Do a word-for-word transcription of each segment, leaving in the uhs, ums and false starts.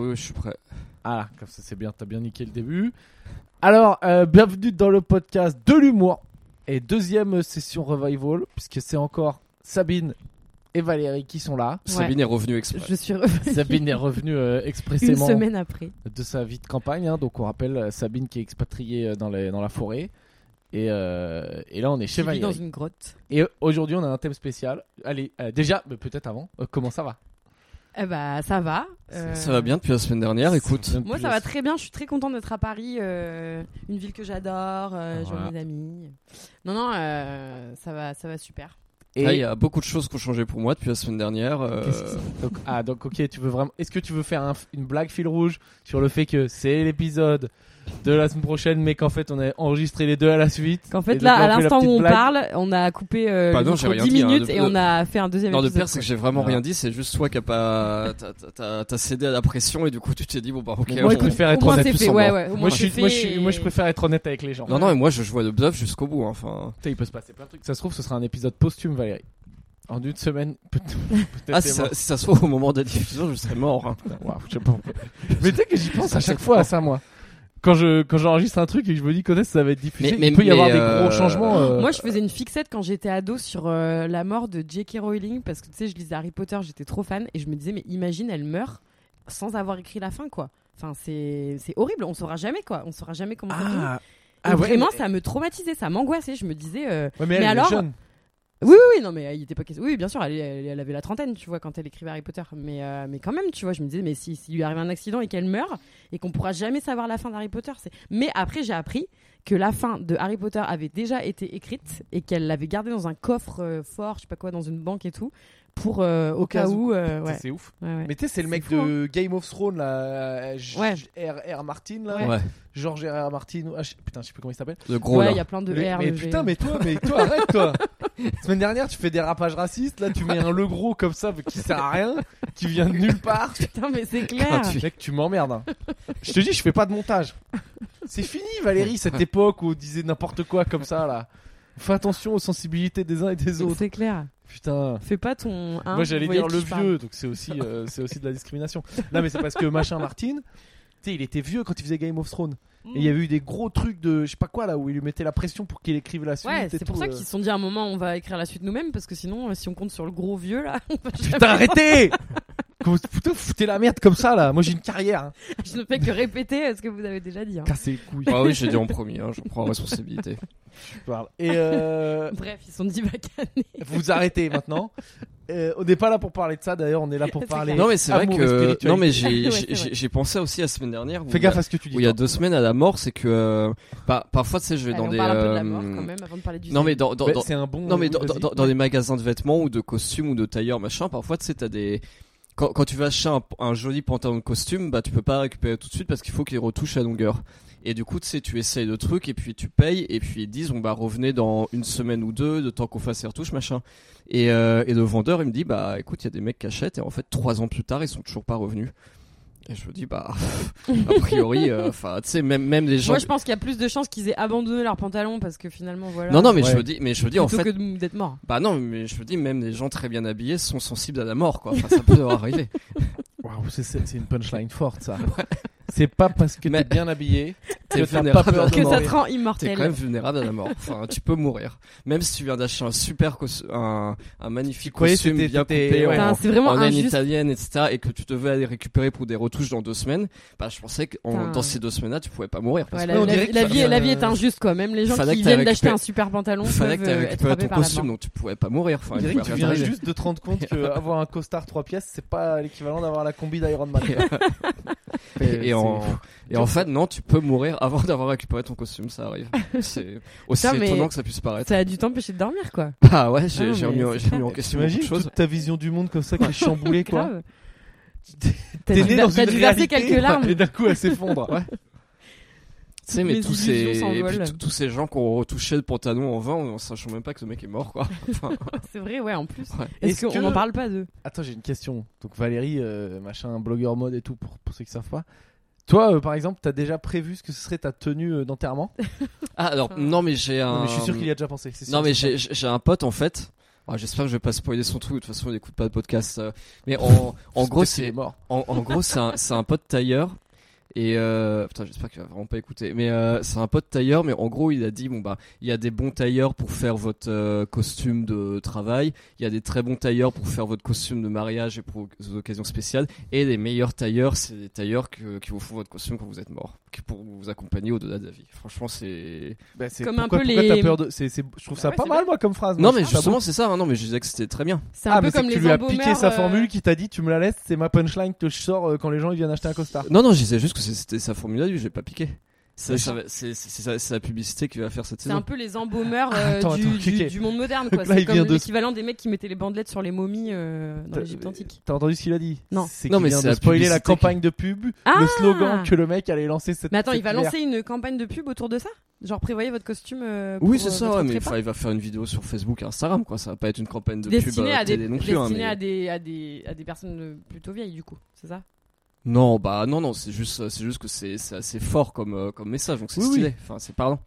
oui, oui, je suis prêt. Ah, comme ça c'est bien, t'as bien niqué le début. Alors, euh, bienvenue dans le podcast de l'humour et deuxième session revival, puisque c'est encore Sabine et Valérie qui sont là. Ouais. Sabine est revenue exprès. Je suis revenue. Sabine est revenue euh, expressément une semaine après de sa vie de campagne. Hein, donc on rappelle Sabine qui est expatriée dans, les, dans la forêt. Et, euh, et là on est chez qui Valérie. vit dans une grotte. Et aujourd'hui on a un thème spécial. Allez, euh, déjà, mais peut-être avant, euh, comment ça va? Eh bah ça va. Euh... Ça va bien depuis la semaine dernière, écoute. Moi ça va très bien, je suis très contente d'être à Paris, euh, une ville que j'adore, euh, voilà. J'ai mes amis. Non non, euh, ça va, ça va super. Et il y a beaucoup de choses qui ont changé pour moi depuis la semaine dernière. Euh... donc, ah donc ok, tu veux vraiment. Est-ce que tu veux faire un, une blague fil rouge sur le fait que c'est l'épisode de la semaine prochaine, mais qu'en fait on a enregistré les deux à la suite? Qu'en fait là, à l'instant où on blague. parle, on a coupé euh, bah le non, micro dix dit, minutes hein, de... et on a fait un deuxième non, épisode. Non, le pire c'est que j'ai vraiment non. rien dit, c'est juste toi qui a pas, t'as, t'as, t'as cédé à la pression et du coup tu t'es dit bon bah ok. Moi je préfère être honnête. Fait, ouais, ouais, moi, je suis, moi, je suis, moi je préfère être honnête avec les gens. Non non, et moi je jouais le bluff jusqu'au bout. Enfin, tu sais, il peut se passer plein de trucs. Ça se trouve, ce sera un épisode posthume, Valérie. En une semaine, peut-être. Ah, si ça, si ça se trouve au moment de la diffusion, je serais mort. Hein. Wow, je sais pas. Mais tu sais que j'y pense à chaque fois à ça, moi. Quand je quand j'enregistre un truc et que je me dis quand est-ce que ça va être diffusé, mais, mais, il peut y avoir euh... des gros changements. Euh... Moi, je faisais une fixette quand j'étais ado sur euh, la mort de J K Rowling parce que tu sais, je lisais Harry Potter, j'étais trop fan et je me disais mais imagine elle meurt sans avoir écrit la fin quoi. Enfin c'est c'est horrible, on saura jamais quoi, on saura jamais comment ah. ça finit. Ah ouais, vraiment, mais... ça me traumatisait, ça m'angoissait. Je me disais. Euh... Ouais, mais, mais elle alors. Est jeune. Oui, oui, oui, non, mais il était pas question. Oui, bien sûr, elle, elle, elle avait la trentaine, tu vois, quand elle écrivait Harry Potter. Mais, euh, mais quand même, tu vois, je me disais, mais si, si lui arrive un accident et qu'elle meurt et qu'on pourra jamais savoir la fin d'Harry Potter, c'est. Mais après, j'ai appris que la fin de Harry Potter avait déjà été écrite et qu'elle l'avait gardée dans un coffre euh, fort, je sais pas quoi, dans une banque et tout, pour euh, au, au cas où. Euh, ouais. C'est ouf. Ouais, ouais. Mais tu sais, c'est le mec fou, de hein. Game of Thrones là, J- ouais. R R Martin là, ouais. Ouais. George R R Martin. Ah, je... Putain, je sais plus comment il s'appelle. Le gros ouais, là. il y a plein de mais, R. Mais le putain, G. mais toi, mais toi, arrête toi. Semaine dernière, tu fais des rapages racistes. Là, tu mets un le gros comme ça qui sert à rien, qui vient de nulle part. Putain, mais c'est clair. Tu... Mec, tu m'emmerdes. Hein. Je te dis, je fais pas de montage. C'est fini, Valérie, cette époque où on disait n'importe quoi comme ça là. Fais attention aux sensibilités des uns et des autres. C'est clair. Putain. Fais pas ton. Hein, moi j'allais dire le vieux, parle. donc c'est aussi, euh, c'est aussi de la discrimination. Non, mais c'est parce que machin Martin, tu sais, il était vieux quand il faisait Game of Thrones. Mm. Et il y avait eu des gros trucs de je sais pas quoi là où il lui mettait la pression pour qu'il écrive la suite. Ouais, et c'est tout, pour ça euh... qu'ils se sont dit à un moment on va écrire la suite nous-mêmes parce que sinon, euh, si on compte sur le gros vieux là. Putain, arrêtez! Putain, foutez la merde comme ça là. Moi j'ai une carrière. Hein. Je ne fais que répéter ce que vous avez déjà dit. Hein. Cassez les couilles. Ah oui, j'ai dit en premier, hein, j'en prends la responsabilité. Je parle. Et euh... Bref, ils sont dit bacanés. Vous arrêtez maintenant. Euh, on n'est pas là pour parler de ça d'ailleurs, on est là pour c'est parler. Non mais c'est vrai que non mais j'ai ouais, j'ai, j'ai pensé aussi la semaine dernière. Fais gaffe à ce que tu dis. Où il y a deux semaines à la mort, c'est que euh, bah, parfois tu sais je vais Allez, dans on des. Parle un peu de la euh, mort quand même avant de parler du. Non mais dans dans, bah, dans c'est un bon. Non mais oui, dans, dans, dans des magasins de vêtements ou de costumes ou de tailleurs machin, parfois tu sais t'as des. Quand, quand tu vas acheter un, un joli pantalon de costume, bah tu peux pas récupérer tout de suite parce qu'il faut qu'il retouche à longueur. Et du coup, tu sais, tu essayes le truc et puis tu payes et puis ils disent on bah revenez dans une semaine ou deux, de temps qu'on fasse les retouches machin. Et euh, et le vendeur il me dit bah écoute il y a des mecs qui achètent et en fait trois ans plus tard ils sont toujours pas revenus. Et je me dis bah a priori enfin euh, tu sais même même les gens. Moi je pense qu'il y a plus de chances qu'ils aient abandonné leur pantalon parce que finalement voilà. Non non mais ouais. je me dis mais je me dis en fait que d'être mort. Bah non mais je me dis même les gens très bien habillés sont sensibles à la mort quoi. Enfin ça peut leur arriver. Waouh, c'est, c'est une punchline forte ça. Ouais. C'est pas parce que mais t'es bien habillé t'es que t'as pas peur de que mourir. ça te rend immortel. T'es quand même vulnérable à la mort. Enfin, tu peux mourir. Même si tu viens d'acheter un super costume, un, un magnifique costume bien coupé ouais. en, c'est vraiment en laine injuste. italienne, et cetera, et que tu devais aller récupérer pour des retouches dans deux semaines, bah, je pensais que en, dans ces deux semaines-là, tu pouvais pas mourir. Ouais, la, la, la, la, vie, la vie est injuste, quoi. Même les gens fallait qui viennent récupéré... d'acheter un super pantalon fallait peuvent que être récupéré ton par costume, la mort. donc tu pouvais pas mourir. Enfin, tu viens juste de te rendre compte qu'avoir un costard trois pièces, c'est pas l'équivalent d'avoir la combi d'Iron Man. Et, et, en, et en fait, non, tu peux mourir avant d'avoir récupéré ton costume, ça arrive. C'est aussi Putain, étonnant que ça puisse paraître. Ça a dû t'empêcher de dormir, quoi. Ah ouais, j'ai, ah, j'ai, remis, j'ai remis en question beaucoup de choses. Toute ta vision du monde comme ça qui est chamboulée, quoi. T'as T'es dû, né dans t'as une dû réalité, verser quelques larmes. Et d'un coup, elle s'effondre. Ouais. Tu sais, mais tous ces, tous ces gens qui ont retouché le pantalon en vain en sachant même pas que ce mec est mort, quoi. Enfin... C'est vrai, ouais, en plus. Ouais. Est-ce, Est-ce qu'on que... en parle pas d'eux? Attends, j'ai une question. Donc, Valérie, euh, machin, blogueur mode et tout, pour, pour ceux qui savent pas. Toi, euh, par exemple, t'as déjà prévu ce que ce serait ta tenue euh, d'enterrement? Ah, alors, non, mais j'ai un. Non, mais je suis sûr qu'il y a déjà pensé. C'est sûr, non, mais j'ai, j'ai un pote, en fait. Ah, j'espère que je vais pas spoiler son truc. De toute façon, il écoute pas de podcast. euh. Mais en, en gros, c'est mort. En, en gros, c'est un, c'est un pote tailleur. Et euh, putain, j'espère qu'il va vraiment pas écouter. Mais euh, c'est un pote tailleur, mais en gros, il a dit bon bah, il y a des bons tailleurs pour faire votre euh, costume de travail. Il y a des très bons tailleurs pour faire votre costume de mariage et pour des occasions spéciales. Et les meilleurs tailleurs, c'est des tailleurs que, qui vous font votre costume quand vous êtes mort, qui pour vous accompagner au-delà de la vie. Franchement, c'est Bah, c'est Comme un pourquoi, peu pourquoi les- t'as peur de. C'est, c'est... Je trouve Bah ça ouais, pas c'est mal, bien. moi, comme phrase. non moi, mais je trouve ça justement beau. c'est ça. hein, Non mais je disais que c'était très bien. C'est un Ah, peu mais c'est comme que les tu lui as embaumeurs, piqué sa euh, formule qui t'a dit tu me la laisses, c'est ma punchline que je sors euh, quand les gens ils viennent acheter un costard. Non non, je disais juste que c'était sa formule à lui. J'ai pas piqué. C'est, Ouais. ça va- c'est, c'est, c'est, sa- c'est la publicité qu'il va faire cette C'est saison. un peu les embaumeurs Ah, euh, attends, du, attends, du, ok. du monde moderne, quoi. Donc là, C'est il comme vient de- l'équivalent des mecs qui mettaient les bandelettes sur les momies euh, dans T'as- l'Égypte antique. T'as entendu ce qu'il a dit? Non. C'est Non, qu'il mais vient c'est de la spoiler la publicité campagne de pub, Ah le slogan que le mec allait lancer cette Mais attends, il va cette lancer une campagne de pub autour de ça? Genre, prévoyez votre costume. euh, Oui, pour, c'est euh, ça, votre ouais, mais prépa enfin, il va faire une vidéo sur Facebook et Instagram, quoi. Ça va pas être une campagne de Destinée pub euh, à des, télé non plus. hein, destinée mais- à des, à des, à des personnes euh, plutôt vieilles, du coup. C'est ça? Non, bah non, non, c'est juste, c'est juste que c'est, c'est assez fort comme, euh, comme message, donc c'est Oui, stylé. oui. Enfin, c'est parlant.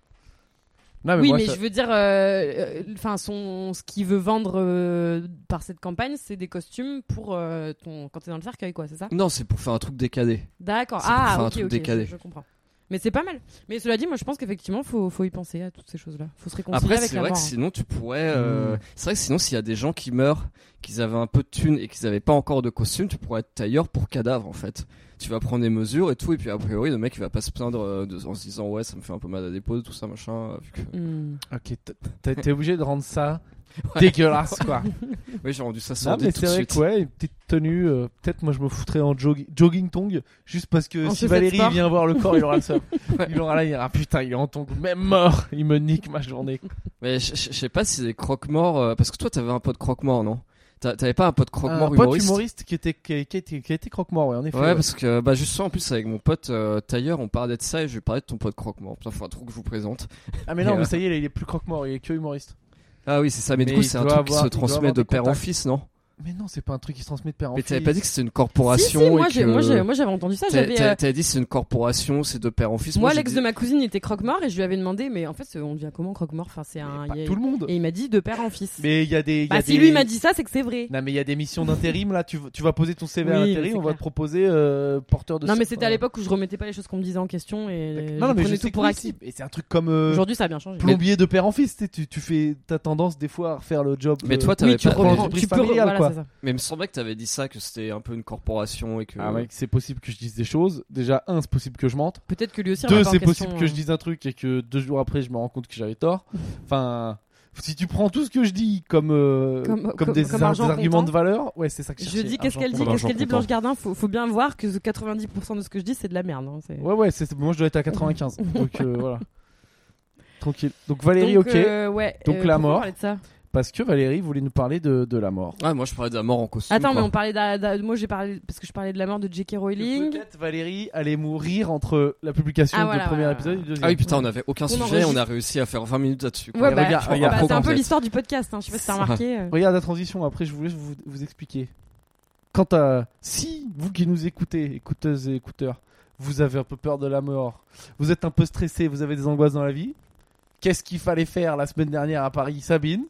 Non, mais Oui, moi, mais ça- je veux dire, euh, enfin, son, ce qu'il veut vendre euh, par cette campagne, c'est des costumes pour euh, ton, quand t'es dans le cercueil, quoi, c'est ça? Non, c'est pour faire un truc décadé. D'accord. C'est pour Ah, faire un ok, truc ok, décalé. Je, je comprends. Mais c'est pas mal. Mais cela dit, moi, je pense qu'effectivement, faut, faut y penser à toutes ces choses-là. Faut se réconcilier Après, avec c'est la vrai mort. que hein. sinon, tu pourrais. euh, Mm. C'est vrai que sinon, s'il y a des gens qui meurent, qu'ils avaient un peu de thunes et qu'ils avaient pas encore de costume, tu pourrais être tailleur pour cadavre, en fait. Tu vas prendre des mesures et tout, et puis a priori, le mec, il va pas se plaindre euh, de- en se disant, ouais, ça me fait un peu mal à l'épaule, tout ça, machin. euh, vu que... Hmm. Ok, t- t'as été obligé de rendre ça dégueulasse, quoi. Oui, j'ai rendu ça Non, sordide mais tout c'est de vrai suite. que, ouais, une petite tenue, euh, peut-être moi je me foutrais en jog- jogging tong, juste parce que En si chaussette Valérie sport. vient voir le corps, il aura le seum. Ouais. Il aura là, il dira putain, il est en tong, même mort, il me nique ma journée. Mais je je- je sais pas si les croque-morts. euh, Parce que toi, t'avais un pote croque-mort, non? T'a- T'avais pas un pote Un croque-mort pote humoriste? humoriste qui était, qui, qui était, qui était croque-mort, ouais, en effet. Ouais, ouais. parce que bah justement en plus avec mon pote euh, tailleur, on parlait de ça et je lui parlais de ton pote croque-mort. Putain, faut un truc que je vous présente. Ah, mais non, Et, mais euh, ça y est, il est plus croque-mort, il est que humoriste. Ah oui, c'est ça. Mais, Mais du coup, il c'est un doit truc qui avoir- se il doit transmet avoir de des père en contacts. fils, non? Mais non, c'est pas un truc qui se transmet de père en Mais fils. t'avais pas dit que c'était une Si, corporation si, moi, et j'ai, que... moi, j'ai- moi, j'avais entendu ça. T'as- J'avais, t'as- euh, T'avais dit c'est une corporation, c'est de père en fils. moi, j'ai l'ex dit- de ma cousine était croque-mort et je lui avais demandé, mais en fait, c'est- on devient comment croque-mort? Enfin, c'est un. Pas il y a- tout le monde. Et il m'a dit de père en fils. Mais il y a des. il y Bah, a si des- lui m'a dit ça, c'est que c'est vrai. Non, mais il y a des missions d'intérim là. Tu, tu vas poser ton C V à Oui, mais l'intérim, c'est on va clair. te proposer euh, porteur de. Non, mais cerf- c'était à l'époque où je remettais pas les choses qu'on me disait en question et Non, je non, mais je prenais sais tout que pour oui, acquis. si. Et c'est un truc comme euh, Aujourd'hui, ça a bien changé. plombier de père en fils. Tu, sais, tu, tu fais. T'as tendance des fois à refaire le job. Mais euh, toi, t'avais Oui, tu pas- reprends, entreprise tu peux, familiale, voilà, quoi. c'est ça. Mais il me semblait que t'avais dit ça, que c'était un peu une corporation et que. Ah mec, c'est possible que je dise des choses. Déjà, un, c'est possible que je mente. Peut-être que lui aussi. Deux, remet pas en c'est question, possible que je euh, dise un truc et que deux jours après, je me rends compte que j'avais tort. Enfin, si tu prends tout ce que je dis comme euh, Comme- comme, comme- des, comme ar- argent des arguments comptant. de valeur, ouais, c'est ça que je Je cherchais, dis, qu'est-ce argent qu'elle dit, comptant. qu'est-ce qu'elle dit, Argent Blanche Gardin? Faut, faut bien voir que quatre-vingt-dix pour cent de ce que je dis, c'est de la merde. hein, c'est- Ouais, ouais, c'est, c'est- moi je dois être à quatre-vingt-quinze. Donc euh, voilà. Tranquille. Donc Valérie, Donc, ok. euh, ouais. Donc, euh, la pourquoi on mort. parlait de ça. Parce que Valérie voulait nous parler de, de la mort. Ah, moi je parlais de la mort en costume. Attends, mais quoi. on parlait d'a- d'a- moi j'ai parlé parce que je parlais de la mort de J K Rowling. Peut-être Valérie allait mourir entre la publication Ah, du voilà, premier voilà, épisode et voilà. du deuxième. Ah oui, putain, on avait aucun On sujet, enregistre. on a réussi à faire vingt minutes là-dessus. quoi. Ouais, Et bah, regarde, bah, regarde, c'est un en peu fait. l'histoire du podcast. Hein. Je sais pas si t'as Ça. remarqué. euh. Regarde la transition, après je voulais vous, vous expliquer. Quant à si vous qui nous écoutez, écouteuses et écouteurs, vous avez un peu peur de la mort, vous êtes un peu stressé, vous avez des angoisses dans la vie, qu'est-ce qu'il fallait faire la semaine dernière à Paris, Sabine?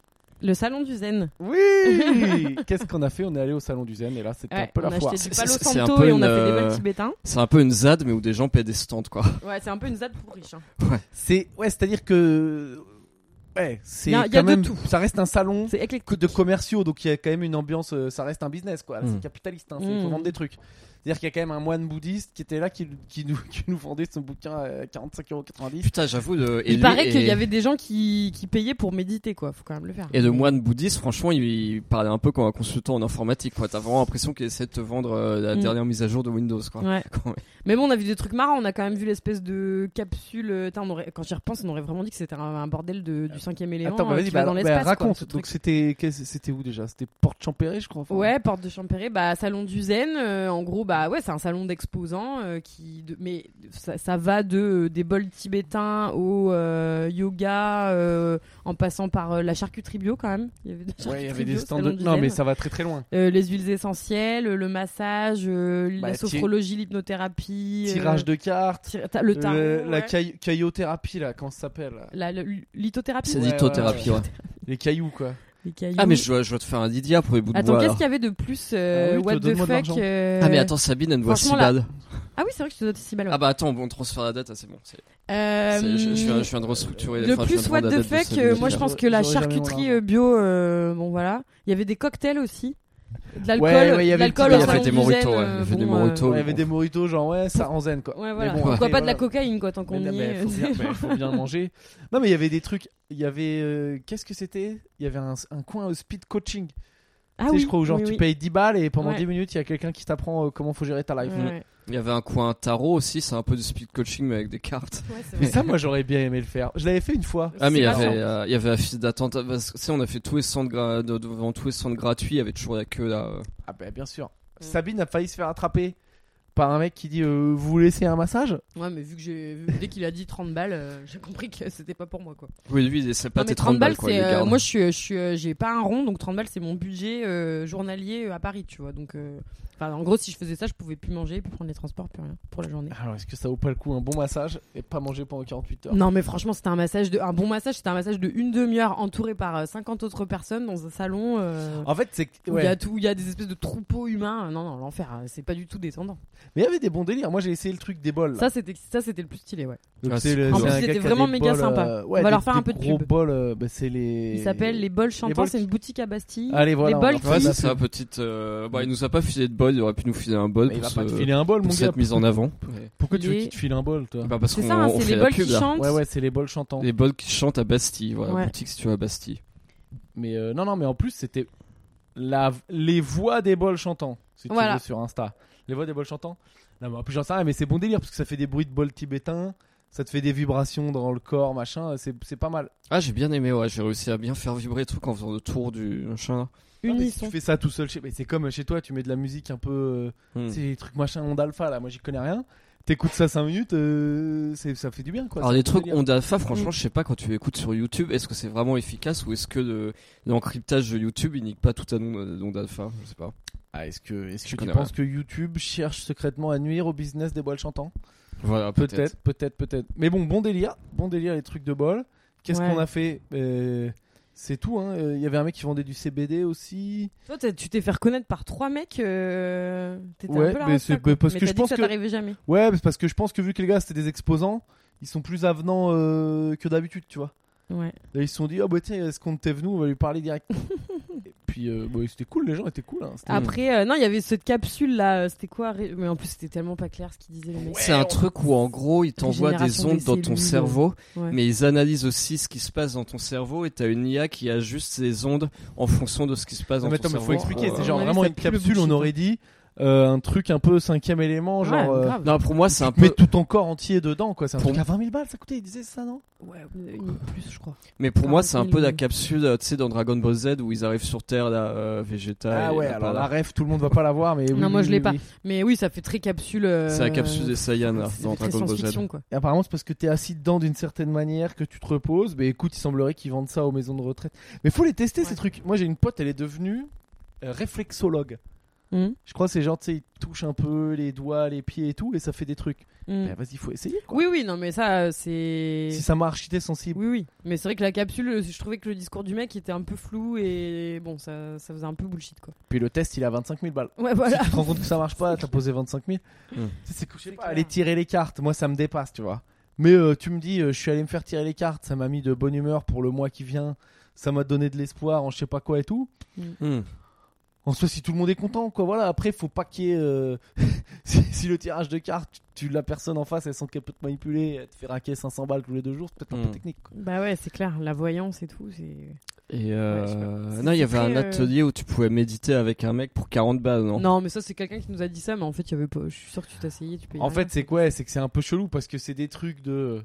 Le salon du Zen. Oui. Qu'est-ce qu'on a fait? On est allé au salon du Zen et là c'était Ouais, un peu on la a foire. acheté du C'est- Palo c'est- c'est un Santo peu et on a une, fait des euh, vols tibétains. C'est un peu une Z A D, mais où des gens paient des stands, quoi. Ouais, c'est un peu une Z A D pour riches. Hein. C'est ouais, c'est-à-dire que ouais, c'est Il y a- il y quand a de même tout. ça reste un salon C'est éclectique. de commerciaux, donc il y a quand même une ambiance, euh, ça reste un business quoi, Mm. c'est capitaliste, hein, c'est- il faut Mm. vendre des trucs. C'est-à-dire qu'il y a quand même un moine bouddhiste qui était là, qui, qui, nous, qui nous vendait son bouquin à quarante-cinq euros quatre-vingt-dix. Putain, j'avoue. De... Il lui paraît et- qu'il y avait des gens qui, qui payaient pour méditer, quoi. Faut quand même le faire. Et de moine bouddhiste, franchement, il, il parlait un peu comme un consultant en informatique, quoi. T'as vraiment l'impression qu'il essaie de te vendre euh, la Mm. dernière mise à jour de Windows, quoi. Ouais. Quand- Mais bon, on a vu des trucs marrants. On a quand même vu l'espèce de capsule. euh, tain, on aurait- Quand j'y repense, on aurait vraiment dit que c'était un, un bordel de, du cinquième élément. Attends, bah, euh, vas-y, qui bah, va dans bah, l'espace. quoi, raconte. ce Donc truc. c'était, qu'est-ce- c'était où déjà? C'était Porte Champéry, je crois. enfin. Ouais, porte de Champéry, bah salon du Zen. euh, en gros, bah ouais, c'est un salon d'exposants euh, qui, de- mais ça, ça va de euh, des bols tibétains au euh, yoga, euh, en passant par euh, la charcuterie bio quand même. Il y avait des Ouais, il y charcuteries avait des bio, stands. salon De... du Non, Zen. mais ça va très très loin. Euh, les huiles essentielles, le massage, euh, Bah, la ti- sophrologie, l'hypnothérapie, euh, Tirage de cartes. tir- ta- le tarot, le- la ouais. caille- caillothérapie là, comment ça s'appelle là la le- lithothérapie. C'est Ouais, lithothérapie, ouais, ouais. Les cailloux quoi. les cailloux. Ah mais je dois, je dois te faire un Lydia pour les bouts de Attends, bois. qu'est-ce là. qu'il y avait de plus euh, Ah oui, what toi, the donne-moi de fuck l'argent. euh, Ah mais attends, Sabine, elle me voit si franchement, là- bad. Ah oui, c'est vrai que je te dois six balles. ouais. Ah bah attends, bon, on transfère la dette, ah, c'est bon. C'est, Euh, c'est- je, je viens, je viens de restructurer. Le enfin, je viens plus de what vendre la the dette de fuck, Sabine, euh, je moi je viens. pense que la J'aurais jamais mon charcuterie argent. euh, bio, euh, bon voilà. Il y avait des cocktails aussi. De l'alcool, Ouais, ouais, il y de avait l'alcool le au petit- il y salon avait des du mojitos, Zen, ouais, euh, il y avait des bon, euh, mojitos. Ouais, il y avait des moritos, genre ouais, ça en zen quoi. Ouais, voilà. Mais bon, Pourquoi après, pas de la voilà. cocaïne, quoi, tant qu'on Mais, y non, mais est. faut bien, mais faut bien manger. Non, mais il y avait des trucs. Il y avait. euh, Qu'est-ce que c'était? Il y avait un, un coin euh, speed coaching. Ah tu sais, oui, je crois où genre oui, tu oui. payes dix balles et pendant Ouais. dix minutes, il y a quelqu'un qui t'apprend euh, comment faut gérer ta life. Ouais, ouais. Il y avait un coin tarot aussi, c'est un peu du speed coaching mais avec des cartes. Ouais, c'est Mais vrai. ça, moi, j'aurais bien aimé le faire. Je l'avais fait une fois. Ah mais il y C'est avait, marrant. euh, il y avait la file d'attente. Parce que, tu sais, on a fait tous les centres gra- de- devant tous les centres gratuits, il y avait toujours la queue là. euh. Ah bah bien sûr. Mm. Sabine a failli se faire attraper par un mec qui dit euh, vous voulez essayer un massage? Ouais, mais vu que j'ai vu- dès qu'il a dit trente balles, euh, j'ai compris que c'était pas pour moi, quoi. Oui, lui, il essaie pas Non, mais tes trente balles, quoi. c'est il les euh, garde. moi je suis je suis euh, j'ai pas un rond, donc trente balles c'est mon budget euh, journalier euh, à Paris, tu vois. Donc euh, enfin en gros si je faisais ça, je pouvais plus manger, plus prendre les transports, plus rien pour la journée. Alors est-ce que ça vaut pas le coup un bon massage et pas manger pendant quarante-huit heures? Non mais franchement c'était un massage de un bon massage, c'était un massage de une demi-heure entouré par euh, cinquante autres personnes dans un salon euh, En fait, c'est que- où il y a ouais. tout, il y a des espèces de troupeaux humains. Non non, l'enfer, hein, c'est pas du tout détendant. Mais il y avait des bons délires. Moi, j'ai essayé le truc des bols. là. Ça c'était ça c'était le plus stylé, ouais. Donc, Ah, c'est c'est le- cool. c'est En un plus, gars c'était qui a vraiment des méga bols, sympa. euh, On ouais, va des- leur faire un des peu de gros pub. bols, euh, bah, c'est les. Il s'appelle Les Bols Chantants, bols c'est qui- une boutique à Bastille. Allez, voilà, les on bols va faire Ouais, qui- ça. c'est sa petite. Euh... Bah, il nous a pas filé de bol, il aurait pu nous filer un bol Mais il pour, va pas te ce- filer un bol, pour mon gars. cette mise en avant. Pourquoi Il tu veux est- qu'il te file un bol, toi? Bah, parce C'est qu'on ça, hein, on c'est fait les la bols pub qui là. chantent. Ouais, ouais, c'est les bols chantants. Les bols qui chantent à Bastille, voilà, Ouais. boutique située à Bastille. Mais euh, non, non, mais en plus, c'était la... les voix des bols chantants. Si tu Voilà. veux, sur Insta. Les voix des bols chantants. Non, mais en plus, j'en sais rien, mais c'est bon délire parce que ça fait des bruits de bols tibétains. Ça te fait des vibrations dans le corps, machin. C'est c'est pas mal. Ah, j'ai bien aimé, ouais, j'ai réussi à bien faire vibrer le truc en faisant le tour du machin. Non, mais si Unisson. tu fais ça tout seul chez. Mais c'est comme chez toi, tu mets de la musique un peu. euh, Hmm. C'est les trucs machin onde alpha là. Moi, j'y connais rien. T'écoutes ça cinq minutes, euh, c'est- ça fait du bien quoi. Alors C'est les un bon trucs délire. Honda Alpha, franchement, je sais pas quand tu écoutes sur YouTube, est-ce que c'est vraiment efficace ou est-ce que le- l'encryptage de YouTube il nique pas tout à Honda Alpha, je sais pas. Ah, est-ce que, est-ce Je que tu connais penses que YouTube cherche secrètement à nuire au business des bols chantants? Voilà, peut-être. Peut-être, peut-être, peut-être. Mais bon, bon délire, bon délire les trucs de bol. Qu'est-ce Ouais. qu'on a fait? Euh, C'est tout, hein. Il y avait un mec qui vendait du C B D aussi. Toi, t'as- tu t'es fait reconnaître par trois mecs. Euh... T'étais Ouais, un peu la mais rasta, c'est- quoi. bah, parce Mais que t'as je dit pense ça que- t'arrivait jamais. Ouais, mais c'est parce que je pense que vu que les gars c'était des exposants, ils sont plus avenants euh, que d'habitude, tu vois. Ouais. Là, ils se sont dit, ah bah tiens, est-ce qu'on était venu, on va lui parler direct. Et puis, euh, bah, c'était cool, les gens étaient cool. Hein. C'était- Après, euh, non, il y avait cette capsule là. C'était quoi? ré- Mais en plus, c'était tellement pas clair ce qu'ils disaient les mecs. C'est un truc où en gros ils t'envoient des Régénération ondes des dans ton cellules. cerveau, Ouais. mais ils analysent aussi ce qui se passe dans ton cerveau et t'as une I A qui ajuste ces ondes en fonction de ce qui se passe Non, dans mais ton attends, mais cerveau. faut expliquer, Euh, c'est genre à mon avis, vraiment ça une pue le capsule, on bullshit, aurait dit euh, un truc un peu cinquième élément, genre. Ouais, euh, grave. Non, pour moi c'est un tu mets peu. tout ton corps entier dedans, quoi. C'est un Pour- truc à vingt mille balles, ça coûtait, ils disaient ça, non? Ouais, une plus, je crois. Mais pour moi c'est un quarante peu la mille. capsule, euh, tu sais, dans Dragon Ball Z où ils arrivent sur Terre là, euh, Vegeta. Ah et ouais, là, alors par la là. ref, tout le monde va pas la voir, mais. oui, Non, moi, oui, je l'ai oui, pas. oui. Mais oui, ça fait très capsule. euh, C'est la capsule des Saiyans là, ça dans fait très Dragon Ball Z. science-fiction, quoi. Et apparemment, c'est parce que t'es assis dedans d'une certaine manière que tu te reposes. Mais écoute, il semblerait qu'ils vendent ça aux maisons de retraite. Mais faut les tester, Ouais. ces trucs. Moi, j'ai une pote, elle est devenue euh, réflexologue. Hum, Je crois que c'est genre, tu sais, ils touchent un peu les doigts, les pieds et tout, et ça fait des trucs. hum. Bah, vas-y, faut essayer, quoi. Oui, oui, non, mais ça, euh, c'est. Si ça marche, si t'es sensible. Oui, oui. Mais c'est vrai que la capsule, euh, je trouvais que le discours du mec était un peu flou et bon, ça, ça faisait un peu bullshit, quoi. Puis le test, il est à vingt-cinq mille balles. Ouais, voilà. Si tu te rends compte que ça marche pas, t'as posé vingt-cinq mille. Mm. Tu sais, c'est que je sais C'est pas, clair. aller tirer les cartes, moi ça me dépasse, tu vois. Mais euh, tu me dis, euh, je suis allé me faire tirer les cartes, ça m'a mis de bonne humeur pour le mois qui vient, ça m'a donné de l'espoir en je sais pas quoi et tout. Hmm. En soi, si tout le monde est content, quoi, voilà. Après, faut pas qu'il y ait. euh, si, si le tirage de cartes, tu, tu la personne en face, elle sent qu'elle peut te manipuler, elle te fait raquer cinq cents balles tous les deux jours, c'est peut-être un Mm. peu technique, quoi. Bah ouais, c'est clair. La voyance et tout, c'est. Et euh... Ouais, je sais pas. C'est- non, il y c'est avait un très, euh, atelier où tu pouvais méditer avec un mec pour quarante balles, non? Non, mais ça, c'est quelqu'un qui nous a dit ça, mais en fait, il y avait pas. Je suis sûr que tu t'asseyais, tu payais. En rien, fait, c'est quoi? C'est que c'est un peu chelou parce que c'est des trucs de.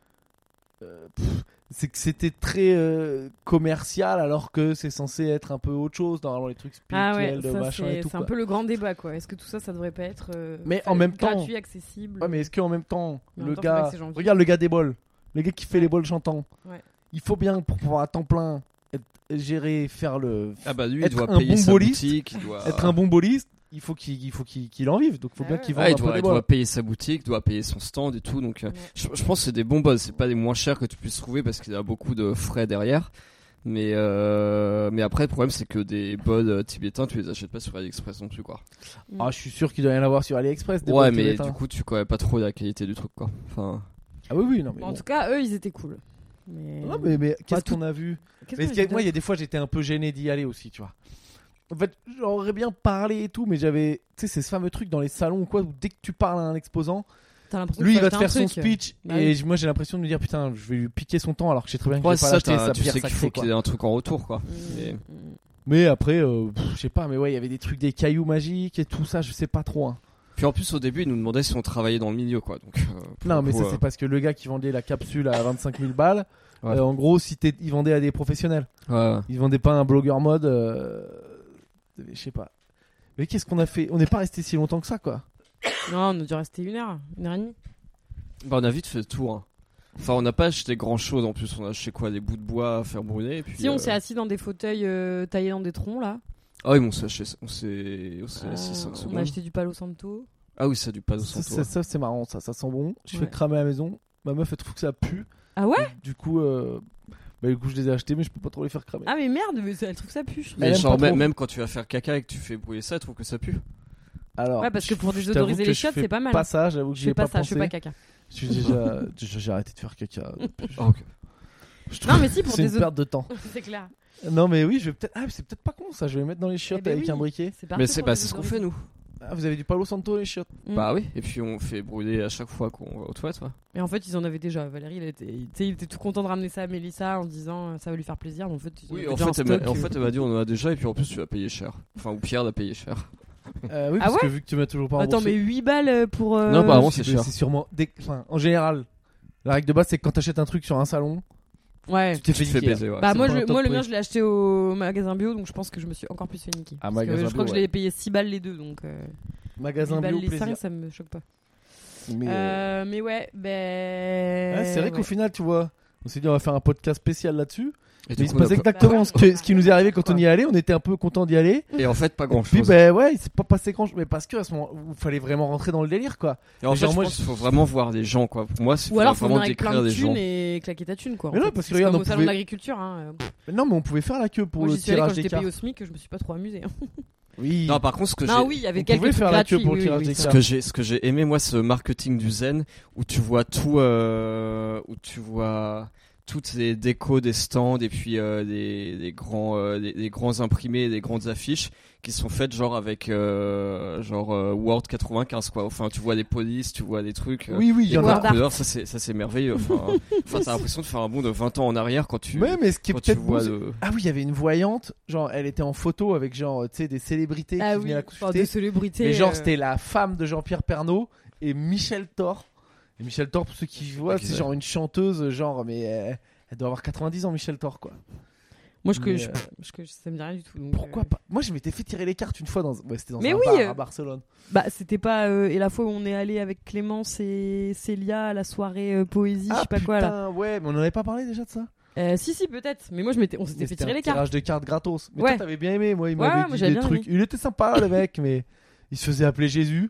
euh, pff, c'est que c'était très euh, commercial alors que c'est censé être un peu autre chose, normalement les trucs Ah spirituels ouais, de ça, machin c'est et tout. c'est un quoi. peu le grand débat, quoi. Est-ce que tout ça, ça devrait pas être. euh, Mais fa- en même temps- gratuit, accessible. Ouais, mais est-ce qu'en même temps, Mais en le même temps, faut pas gars. que ces gens vivent. Regarde le gars des bols, le gars qui fait Ouais. les bols chantants. Ouais. Il faut bien, pour pouvoir à temps plein être, gérer, faire le. Ah bah lui, il Être doit un payer bon sa boliste, boutique, il doit... Être un bon boliste, il faut qu'il il faut qu'il qu'il en vive, donc il faut Ah bien ouais. qu'il vende Ah, il un peu doit, des il bols. doit payer sa boutique, doit payer son stand et tout, donc euh, Ouais. je, je pense que c'est des bons bols, c'est pas les moins chers que tu puisses trouver parce qu'il y a beaucoup de frais derrière, Mais euh, mais après le problème c'est que des bols euh, tibétains tu les achètes pas sur AliExpress non plus quoi. Ah, je suis sûr qu'il doit y en avoir sur AliExpress. Des Ouais bols mais tibétains. du coup tu connais pas trop la qualité du truc quoi. Enfin. Ah oui oui non mais. En bon. tout cas, eux, ils étaient cool. Mais... Non mais, mais qu'est-ce Bah, tout- qu'on a vu? Qu'est-ce Mais qu'on c'est- a dit moi il y a d'autre des fois j'étais un peu gêné d'y aller aussi tu vois. En fait j'aurais bien parlé et tout mais j'avais tu sais c'est ce fameux truc dans les salons ou quoi où dès que tu parles à un exposant T'as l'impression lui que il va t'as te acheté faire un son truc. speech Bah et oui. j- moi j'ai l'impression de me dire putain je vais lui piquer son temps alors que je sais très bien que Ouais, je vais pas ça, l'acheter t'as- sa tu pierre sais qu'il sacrée faut quoi. qu'il y ait un truc en retour quoi. Mm, Mais- mm. Mais après euh, pff, je sais pas mais ouais il y avait des trucs des cailloux magiques et tout ça je sais pas trop hein. Puis en plus au début ils nous demandaient si on travaillait dans le milieu quoi. Donc. euh, pour Non le mais coup, ça euh, c'est parce que le gars qui vendait la capsule à vingt-cinq mille balles Ouais. euh, en gros si t'es- il vendait à des professionnels. Ouais. Il vendait pas un blogueur mode euh, je sais pas. Mais qu'est-ce qu'on a fait? On n'est pas resté si longtemps que ça quoi. Non, on a dû rester une heure, une heure et demie. Bah on a vite fait le tour. Hein. Enfin on n'a pas acheté grand chose en plus on a acheté quoi des bouts de bois à faire brûler et puis. Si on euh, s'est assis dans des fauteuils euh, taillés dans des troncs là. Ah oui mais on s'est acheté on s'est on s'est Euh, assis cinq on secondes. a acheté du Palo Santo. Ah oui ça du Palo Ça, Santo. ça, ça, c'est marrant ça, ça sent bon. Je fais Ouais. cramer à la maison. Ma meuf elle trouve que ça pue. Ah ouais? Du coup euh, bah du coup je les ai achetés mais je peux pas trop les faire cramer. Ah mais merde, mais ça- elle trouve que ça pue. je trouve. Mais Elle aime genre pas même, trop. même quand tu vas faire caca et que tu fais brûler ça, tu trouves que ça pue. Alors, Ouais, parce que je- pour je désodoriser t'avoue les que je chiottes, fais c'est pas mal. Pas ça, j'avoue que Je j'y fais ai pas pas ça, pensé. je fais pas caca. Je suis déjà j'ai j'ai arrêté de faire caca. Ah, ok. Je Non mais si pour c'est une désodoriser. perte de temps. C'est clair. Non mais oui, je vais peut-être ah c'est peut-être pas con ça, je vais les mettre dans les chiottes Eh ben avec oui. un briquet. C'est parfait Mais c'est pour bah, c'est ce qu'on fait désodoriser. nous. Ah, vous avez du Palo Santo les chiottes. Mm. Bah oui. Et puis on fait brûler à chaque fois qu'on va aux toilettes. Ouais. Et en fait, ils en avaient déjà. Valérie, il était, il, tu sais, il était tout content de ramener ça à Mélissa en disant euh, ça va lui faire plaisir. Mais en fait, ils Oui. avaient En déjà un fait, elle m'a, stock, en euh. fait elle m'a dit on en a déjà et puis en plus tu vas payer cher. Enfin ou Pierre l'a payé cher. Euh, oui Ah parce ouais que vu que tu m'as toujours pas Attends, mais remboursé. huit balles euh, pour. euh, Non, bah, vraiment, c'est c'est cher. c'est sûrement dès- enfin en général la règle de base c'est que quand t'achètes un truc sur un salon, Ouais. tu t'es fait Tu te fais niquer. baiser. Ouais. Bah c'est moi, pas je, un top moi le prix. mien je l'ai acheté au magasin bio donc je pense que je me suis encore plus fait niquer. Ah, Parce que magasin je crois bio, que je l'ai payé six balles les deux donc euh, Magasin huit balles bio les plaisir. cinq ça me choque pas. Mais, euh, Euh, mais ouais, ben. ouais, c'est vrai ouais. qu'au final tu vois, on s'est dit on va faire un podcast spécial là-dessus. Et, Mais du il se coup, on a passe pas- exactement Bah ouais. ce, que- ce qui nous est arrivé quand on y allait, on était un peu content d'y aller. et en fait pas grand Puis chose. ben ouais, il s'est pas passé grand chose, mais parce que à ce moment, il fallait vraiment rentrer dans le délire quoi. Et en Mais fait, genre, je moi, pense qu'il faut vraiment voir des gens quoi. Pour moi c'est Ou alors faut vraiment venir avec plein décrire de des gens. thunes et claquer ta thune quoi. en Mais non, fait. parce que C'est regarde, comme on au salon pouvait- de l'agriculture. Hein. Mais non, mais on pouvait faire la queue pour Moi le j'y suis allée quand tirage j'étais des payé cartes. au SMIC, je me suis pas trop amusé. Oui. Non par contre ce que Non j'ai oui, il y avait on quelques pouvait trucs faire la queue gratuits. pour le oui, tirage oui, des oui. Ce cartes. que j'ai, ce que j'ai aimé moi, ce marketing du zen où tu vois tout, euh, où tu vois toutes les décos des stands et puis euh, des, des grands, euh, des, des grands imprimés, des grandes affiches qui sont faites genre avec euh, genre euh, Word quatre-vingt-quinze quoi. Enfin, tu vois des polices, tu vois des trucs. euh, Oui, oui, il y des en Word a. codes couleurs, ça c'est, ça c'est merveilleux. Enfin, enfin, t'as l'impression de faire un bond de vingt ans en arrière quand tu, Ouais, mais ce qui est quand tu peut-être beau, vois c'est- le. Ah oui, il y avait une voyante, genre elle était en photo avec genre tu sais des célébrités Ah qui oui, venaient la enfin, consulter. de célébrités. Mais genre euh, c'était la femme de Jean-Pierre Pernaut et Michel Thor. Et Michel Thor pour ceux qui voient, Ok, c'est ouais. genre une chanteuse genre mais euh, elle doit avoir quatre-vingt-dix ans Michel Thor quoi. Moi je que Mais, je, euh, je que ça me dit rien du tout. donc, Pourquoi euh, pas Moi je m'étais fait tirer les cartes une fois dans ouais, c'était dans Mais un oui, bar euh, à Barcelone. Bah c'était pas euh, et la fois où on est allé avec Clémence et Célia à la soirée euh, poésie, je sais pas quoi là. putain, ouais, mais on en avait pas parlé déjà de ça. Euh, si si peut-être, mais moi je m'étais on s'était Mais fait c'était tirer un les cartes. tirage de cartes gratos. Mais Ouais. toi t'avais bien aimé, moi il Ouais, m'avait ouais, moi, dit j'avais des bien trucs. aimé. Il était sympa le mec, mais il se faisait appeler Jésus.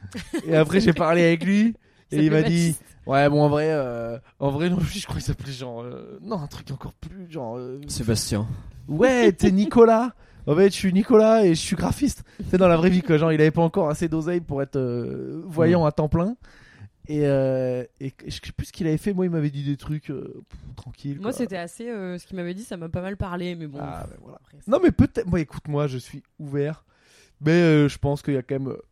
Et après j'ai parlé avec lui et il m'a dit ouais bon en vrai euh, en vrai non je crois qu'il s'appelait genre euh, non un truc encore plus genre euh, Sébastien. ouais t'es Nicolas. En fait je suis Nicolas et je suis graphiste. C'est dans la vraie vie quoi, genre il avait pas encore assez d'oseille pour être euh, voyant à temps plein. Et, euh, et je sais plus ce qu'il avait fait, moi il m'avait dit des trucs euh, pff, tranquilles. Moi quoi. c'était assez euh, ce qu'il m'avait dit, ça m'a pas mal parlé mais bon. Ah, pff, ben voilà. après, c'est- Non mais peut-être, moi écoute moi je suis ouvert. Mais euh, je pense qu'il y a quand même euh,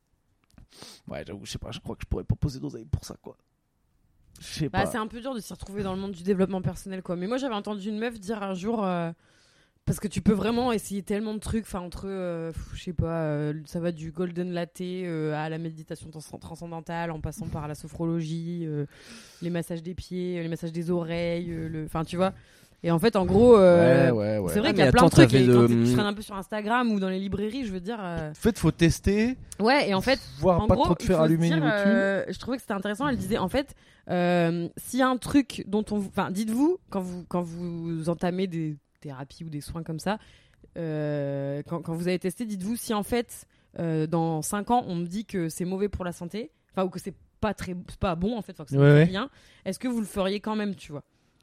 ouais j'avoue je sais pas, je crois que je pourrais pas poser d'oseille pour ça quoi. Je sais Bah, pas. c'est un peu dur de s'y retrouver dans le monde du développement personnel quoi. Mais moi j'avais entendu une meuf dire un jour euh, parce que tu peux vraiment essayer tellement de trucs, enfin entre euh, pff, je sais pas, euh, ça va du golden latte euh, à la méditation trans- transcendantale en passant par la sophrologie, euh, les massages des pieds, euh, les massages des oreilles, euh, le enfin tu vois. Et en fait en gros euh, ouais ouais ouais. c'est vrai Ah, qu'il y a mais plein de attends, trucs t'avais et le- quand tu traînes un peu sur Instagram ou dans les librairies, je veux dire euh, En fait faut tester, ouais, et en fait voir en pas gros, trop te il faire faut se allumer dire, niveau thune. euh, je trouvais que c'était intéressant. Elle disait en fait, euh, s'il y a un truc dont on, enfin, dites-vous quand vous quand vous entamez des thérapies ou des soins comme ça, euh, quand, quand vous avez testé, dites-vous si en fait euh, dans cinq ans on me dit que c'est mauvais pour la santé, enfin ou que c'est pas très, c'est pas bon en fait, enfin, que c'est Ouais, pas ouais. bien. Est-ce que vous le feriez quand même, tu vois?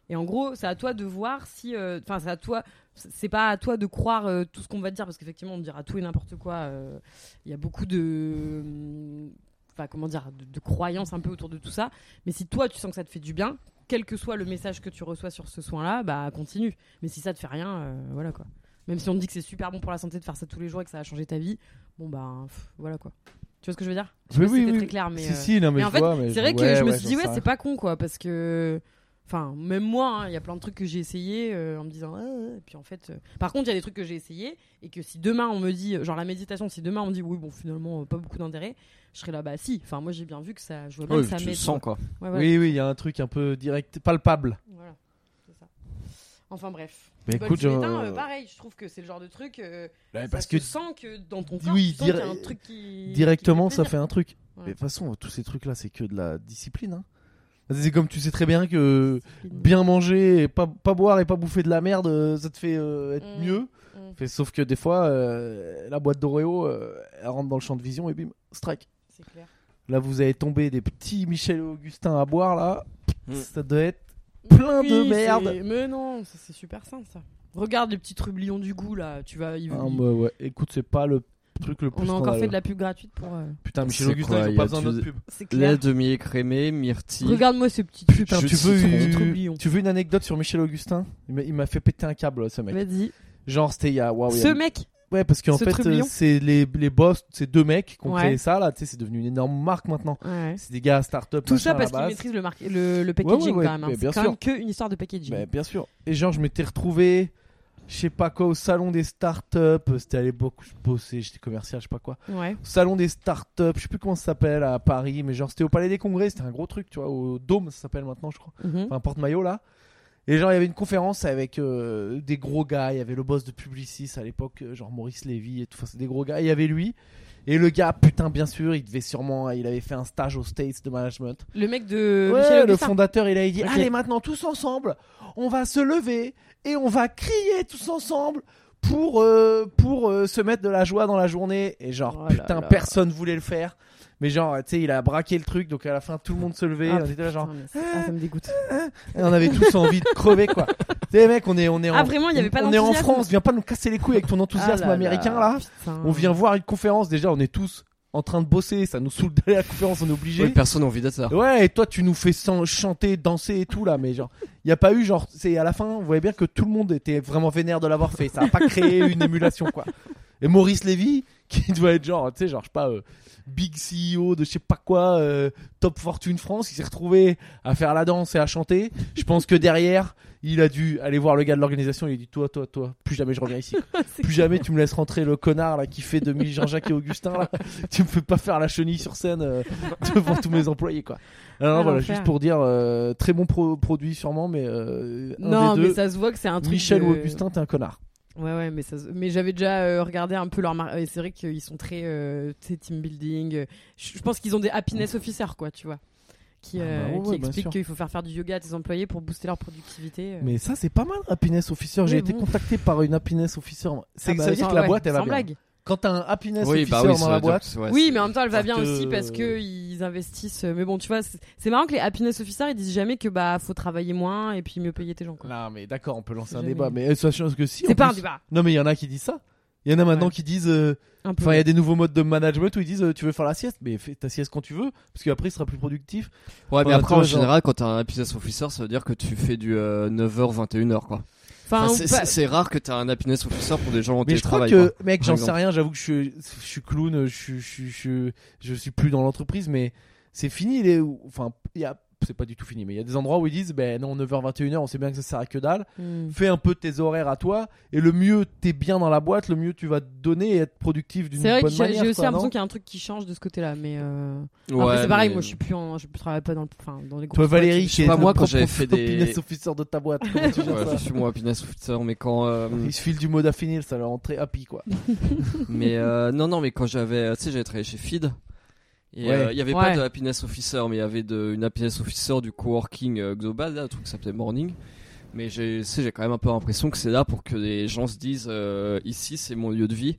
Et en gros, c'est à toi de voir si, enfin, euh, c'est à toi, c'est pas à toi de croire euh, tout ce qu'on va te dire, parce qu'effectivement, on te dira tout et n'importe quoi. Il euh, y a beaucoup de, enfin, comment dire, de, de croyances un peu autour de tout ça. Mais si toi, tu sens que ça te fait du bien, quel que soit le message que tu reçois sur ce soin-là, bah continue. Mais si ça te fait rien, euh, voilà quoi. Même si on te dit que c'est super bon pour la santé de faire ça tous les jours et que ça va changer ta vie, bon bah pff, voilà quoi. Tu vois ce que je veux dire? Je sais oui, pas si oui, c'était oui. très clair, mais, si, euh... si, non, mais, mais je en fait, vois, mais c'est vrai je... que ouais, je me ouais, suis dit ouais, ça. c'est pas con quoi, parce que, enfin, même moi, il hein, y a plein de trucs que j'ai essayé euh, en me disant, ah, et puis en fait, euh... par contre, il y a des trucs que j'ai essayé et que si demain on me dit, genre la méditation, si demain on me dit oui, bon, finalement, euh, pas beaucoup d'intérêt, je serais là, bah si. Enfin, moi j'ai bien vu que ça, je vois bien Ouais, que ça tu le m'aide. sens quoi. Ouais, ouais. Oui, oui, il y a un truc un peu direct, palpable. Voilà, c'est ça. Enfin bref. Mais Bol écoute, tibétain, genre... euh, pareil, je trouve que c'est le genre de truc. Euh, ouais, ça parce se que sent que dans ton corps, oui, tu sens dire... qu'il y a un truc qui directement, qui ça fait fait un truc. Ouais. Mais de toute façon, tous ces trucs-là, c'est que de la discipline. Hein. C'est comme tu sais très bien que Discipline. bien manger, et pas, pas boire et pas bouffer de la merde, ça te fait euh, être Mmh. mieux. Mmh. Fait, sauf que des fois, euh, la boîte d'Oreo, euh, elle rentre dans le champ de vision et bim, strike. C'est clair. Là, vous avez tombé des petits Michel et Augustin à boire, là. Mm. Ça doit être plein Oui, de c'est- merde. Mais non, ça, c'est super sain ça. Regarde les petits trublions du goût là, tu vas. Il, Ah, il- bah ouais, écoute, c'est pas le truc le plus On a encore scandaleux. fait de la pub gratuite pour. euh, Putain, Michel C'est Augustin, quoi, ils ont y pas a besoin tu- d'autre pub. C'est Lait clair. demi-écrémé, myrtille. Regarde-moi ce petit Jus Putain, de tu citron. veux, trublion. tu veux une anecdote sur Michel Augustin? Il m'a- il m'a fait péter un câble, ce mec. Vas-y. Genre, c'était il y a. Waouh, il y a- Ce mec. Ouais, parce qu'en ce fait, trublion. euh, c'est les, les boss, c'est deux mecs qui ont Ouais. créé ça, là. Tu sais, c'est devenu une énorme marque maintenant. Ouais. C'est des gars start-up. Tout ça machin, à parce la qu'il base. maîtrise le, mar- le, le packaging Ouais, ouais, ouais, quand même. hein. mais C'est bien quand sûr. même que une histoire de packaging. Bah, bien sûr. Et genre, je m'étais retrouvé, je sais pas quoi, au salon des startups. C'était à l'époque où je bossais, j'étais commercial, je sais pas quoi. Ouais. Au salon des startups, je sais plus comment ça s'appelle à Paris, mais genre, c'était au Palais des Congrès, c'était un gros truc, tu vois, au Dôme, ça s'appelle maintenant, je crois. Mhm. Enfin, porte-maillot là. Et genre, il y avait une conférence avec euh, des gros gars. Il y avait le boss de Publicis à l'époque, euh, genre Maurice Lévy et tout. Enfin, c'est des gros gars. Et il y avait lui. Et le gars, putain, bien sûr, il devait sûrement. Il avait fait un stage aux States de management. Le mec de Ouais, Michel le Augustin. fondateur, il a dit Ok. allez, maintenant, tous ensemble, on va se lever et on va crier tous ensemble pour, euh, pour euh, se mettre de la joie dans la journée. Et genre, Oh là putain, là. personne voulait le faire. Mais genre, tu sais, il a braqué le truc. Donc à la fin, tout le monde se levait. Ah, on était là, genre. putain, mais c'est- ah, ça me dégoûte. Et on avait tous envie de crever, quoi. Tu sais, mec, on est, on est en, Ah, vraiment, il y avait pas on est en d'enthousiasme. France, viens pas nous casser les couilles avec ton enthousiasme Ah là américain, là. putain. On vient voir une conférence, déjà, on est tous en train de bosser, ça nous saoule d'aller à la conférence, on est obligé. Ouais, personne n'a envie d'être ça. Ouais, et toi, tu nous fais sans- chanter, danser et tout, là, mais genre, il y a pas eu, genre, c'est à la fin, vous voyez bien que tout le monde était vraiment vénère de l'avoir fait, ça a pas créé une émulation, quoi. Et Maurice Lévy, qui doit être genre, tu sais, genre, je sais pas, euh, big C E O de je sais pas quoi, euh, Top Fortune France, il s'est retrouvé à faire la danse et à chanter. Je pense que derrière, il a dû aller voir le gars de l'organisation, il a dit, toi, toi, toi, plus jamais je reviens ici. C'est Plus jamais tu me laisses rentrer le connard là qui fait demi Jean-Jacques et Augustin là. Tu me fais pas faire la chenille sur scène euh, devant tous mes employés quoi. Alors Ah, voilà, l'enfer. juste pour dire euh, très bon pro- produit sûrement, mais euh, un Non, des mais deux, ça se voit que c'est un truc. Michel de- ou Augustin, t'es un connard. Ouais, ouais, mais, ça, se- mais j'avais déjà euh, regardé un peu leur mar... et c'est vrai qu'ils sont très euh, tu sais, team building. euh, Je je pense qu'ils ont des happiness officers, quoi, tu vois. Qui, Ah bah euh, ouais, qui ouais, bien expliquent sûr. qu'il faut faire faire du yoga à tes employés pour booster leur productivité. euh. Mais ça c'est pas mal, happiness officer. J'ai Mais été bon. contacté par une happiness officer. C'est Ah bah, ça veut dire sans- que la ouais, boîte elle va sans bien. blague. Quand t'as un happiness Oui, officer bah oui, dans ça la veut dire boîte, que- ouais, Oui, c'est- mais en même temps, elle va parce bien que- aussi parce que ils investissent. Mais bon, tu vois, c'est c'est marrant que les happiness officers ils disent jamais que bah faut travailler moins et puis mieux payer tes gens. Quoi. non mais d'accord, on peut lancer un Jamais. débat, mais sachant que si. en C'est pas un plus- débat. Non mais il y en a qui disent ça. Il y en a maintenant Ouais. qui disent. euh, Un peu. Enfin, il y a des nouveaux modes de management où ils disent euh, tu veux faire la sieste, mais fais ta sieste quand tu veux, parce qu'après il sera plus productif. Ouais, mais Ouais, après, toi, en genre- général, quand t'as un happiness officer, ça veut dire que tu fais du euh, neuf heures, vingt et une heures, quoi. Enfin, Enfin, ou c'est- pas- c'est c'est rare que t'as un happiness officer pour des gens en Mais je crois télétravail. que, quoi. mec, par j'en sais exemple. rien, j'avoue que je suis, je suis clown, je suis, je suis, je suis, je suis plus dans l'entreprise, mais c'est fini. Les, enfin, il y a, c'est pas du tout fini, mais il y a des endroits où ils disent, ben non, neuf heures, vingt et une heures, on sait bien que ça sert à que dalle. Hmm. Fais un peu tes horaires à toi, et le mieux t'es bien dans la boîte, le mieux tu vas te donner et être productif d'une C'est vrai que bonne j'ai manière. j'ai aussi quoi, l'impression non qu'il y a un truc qui change de ce côté-là, mais euh... Ouais, après c'est pareil. mais- Moi, je suis plus en, je travaille pas dans, le... enfin, dans les groupes. Toi, Valérie, je sais qui est pas, le moi, quand propre j'avais fait des- happiness officer de ta boîte, comment tu gères Ouais, ça je suis mon happiness officer, mais quand. euh, Il se file du mode affinil, ça leur rend très happy quoi. mais euh, non, non, mais quand j'avais, tu sais, j'avais travaillé chez Feed. Et Ouais. euh, il y avait Ouais. pas de happiness officer, mais il y avait de, une happiness officer du coworking euh, global, là, un truc qui s'appelait Morning. Mais j'ai, tu sais, j'ai quand même un peu l'impression que c'est là pour que les gens se disent, euh, ici, c'est mon lieu de vie.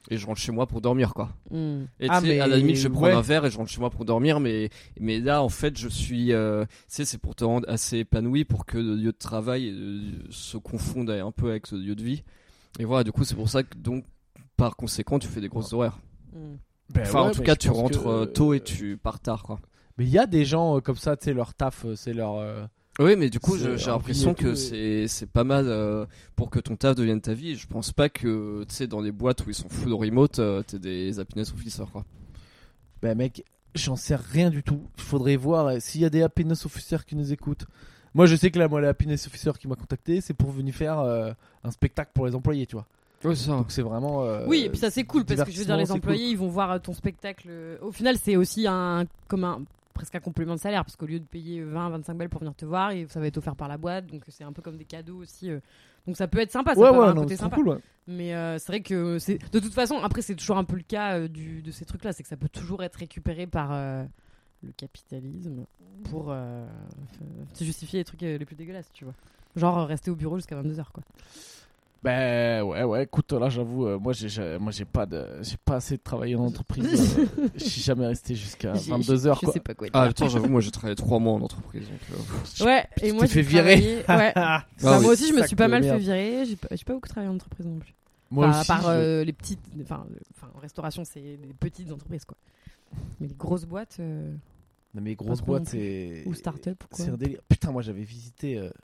et je rentre chez moi pour dormir quoi. Mm. Et Ah, tu sais, mais à la limite je vais prendre ouais. un verre et je rentre chez moi pour dormir, mais mais là en fait je suis, euh, tu sais, c'est pour te rendre assez épanoui pour que le lieu de travail euh, se confonde un peu avec ce lieu de vie. Et voilà, du coup c'est pour ça que donc par conséquent tu fais des grosses horaires. Mm. Ben Enfin ouais, en tout mais cas je tu pense rentres que, euh, tôt euh, et tu pars tard quoi. Mais il y a des gens euh, comme ça, tu sais, leur taf, euh, c'est leur. euh, Oui, mais du coup, C'est je- j'ai un l'impression prix et que tout, c'est c'est pas mal euh, pour que ton taf devienne ta vie. Je pense pas que, tu sais, dans les boîtes où ils sont full remote, euh, t'es des happiness officers, quoi. Ben mec, j'en sais rien du tout. Il faudrait voir euh, s'il y a des happiness officers qui nous écoutent. Moi, je sais que là, moi, le happiness officer qui m'a contacté, c'est pour venir faire euh, un spectacle pour les employés, tu vois. Ouais, c'est ça. Donc c'est vraiment. euh, Oui, et puis ça c'est cool parce que je veux dire, les divertissement, c'est employés ils vont voir euh, ton spectacle. euh, Au final, c'est aussi un comme un presque un complément de salaire parce qu'au lieu de payer vingt à vingt-cinq balles pour venir te voir, et ça va être offert par la boîte, donc c'est un peu comme des cadeaux aussi. euh. Donc ça peut être sympa, ça Ouais, peut avoir ouais, un non, côté c'est trop sympa. cool, ouais. Mais euh, c'est vrai que c'est de toute façon, après c'est toujours un peu le cas euh, du, de ces trucs-là, c'est que ça peut toujours être récupéré par euh, le capitalisme pour euh, f- se justifier les trucs euh, les plus dégueulasses, tu vois. Genre euh, rester au bureau jusqu'à vingt-deux heures quoi. Ben ouais, ouais, écoute, là, j'avoue, euh, moi, j'ai, j'ai- moi, j'ai pas de, j'ai pas assez de travailler en entreprise. euh, je suis jamais resté jusqu'à J'ai- vingt-deux heures, je quoi. sais pas quoi dire. Ah, attends, j'avoue, moi j'ai travaillé trois mois en entreprise. Donc, euh, Ouais, et Tu moi t'es j'ai fait virer. travaillé- Ouais. Ah, Bah, oui. moi aussi je me Sac suis pas de mal merde. fait virer, j'ai pas, j'ai pas beaucoup travaillé en entreprise non plus. Moi Enfin, aussi. à part je- euh, les petites, enfin, le- enfin en restauration c'est des petites entreprises quoi. Mais les grosses boîtes euh, Non, mais grosses trop non boîtes, plus. c'est. ou start-up ou quoi. C'est un délire. Putain, moi, j'avais visité. euh,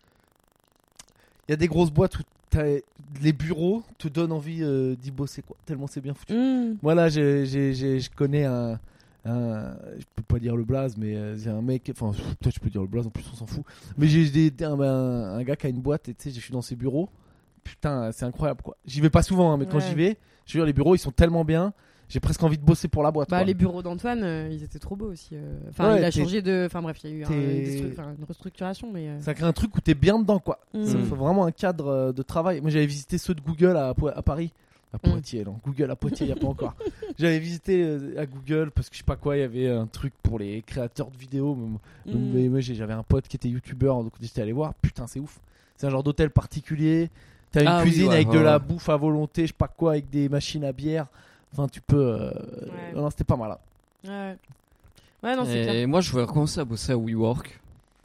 Il y a des grosses boîtes où t'as- les bureaux te donnent envie euh, d'y bosser, quoi. Tellement c'est bien foutu. Mmh. Moi, là, j'ai- j'ai- j'ai- je connais un, un- Je peux pas dire le blaze, mais euh, c'est un mec. Enfin, peut-être je peux dire le blaze, en plus, on s'en fout. Mais j'ai des- un, un- un gars qui a une boîte et tu sais, je suis dans ses bureaux. Putain, c'est incroyable, quoi. J'y vais pas souvent, hein, mais quand Ouais. j'y vais, je veux dire, les bureaux, ils sont tellement bien. J'ai presque envie de bosser pour la boîte. Bah quoi. les bureaux d'Antoine, euh, ils étaient trop beaux aussi. euh. Enfin, Ouais, il a t'es- changé de. Enfin bref, il y a eu un- t'es- des stru- enfin, une restructuration, mais. euh, Ça crée un truc où t'es bien dedans, quoi. mmh. Ça fait vraiment un cadre euh, de travail. Moi, j'avais visité ceux de Google à, Po- à Paris. À Poitiers, non. Google à Poitiers, il n'y a pas encore. J'avais visité euh, à Google parce que je sais pas quoi, il y avait un truc pour les créateurs de vidéos. Mais, Mmh. mais moi, j'ai- j'avais un pote qui était youtubeur, donc j'étais allé voir. Putain, c'est ouf. C'est un genre d'hôtel particulier. T'as une Ah oui, cuisine ouais, avec ouais, de la ouais. bouffe à volonté, je sais pas quoi, avec des machines à bière. Enfin, tu peux. euh, Ouais. Non, c'était pas mal. Hein. Ouais. Ouais, non, c'est clair. et moi je voulais recommencer à bosser à WeWork.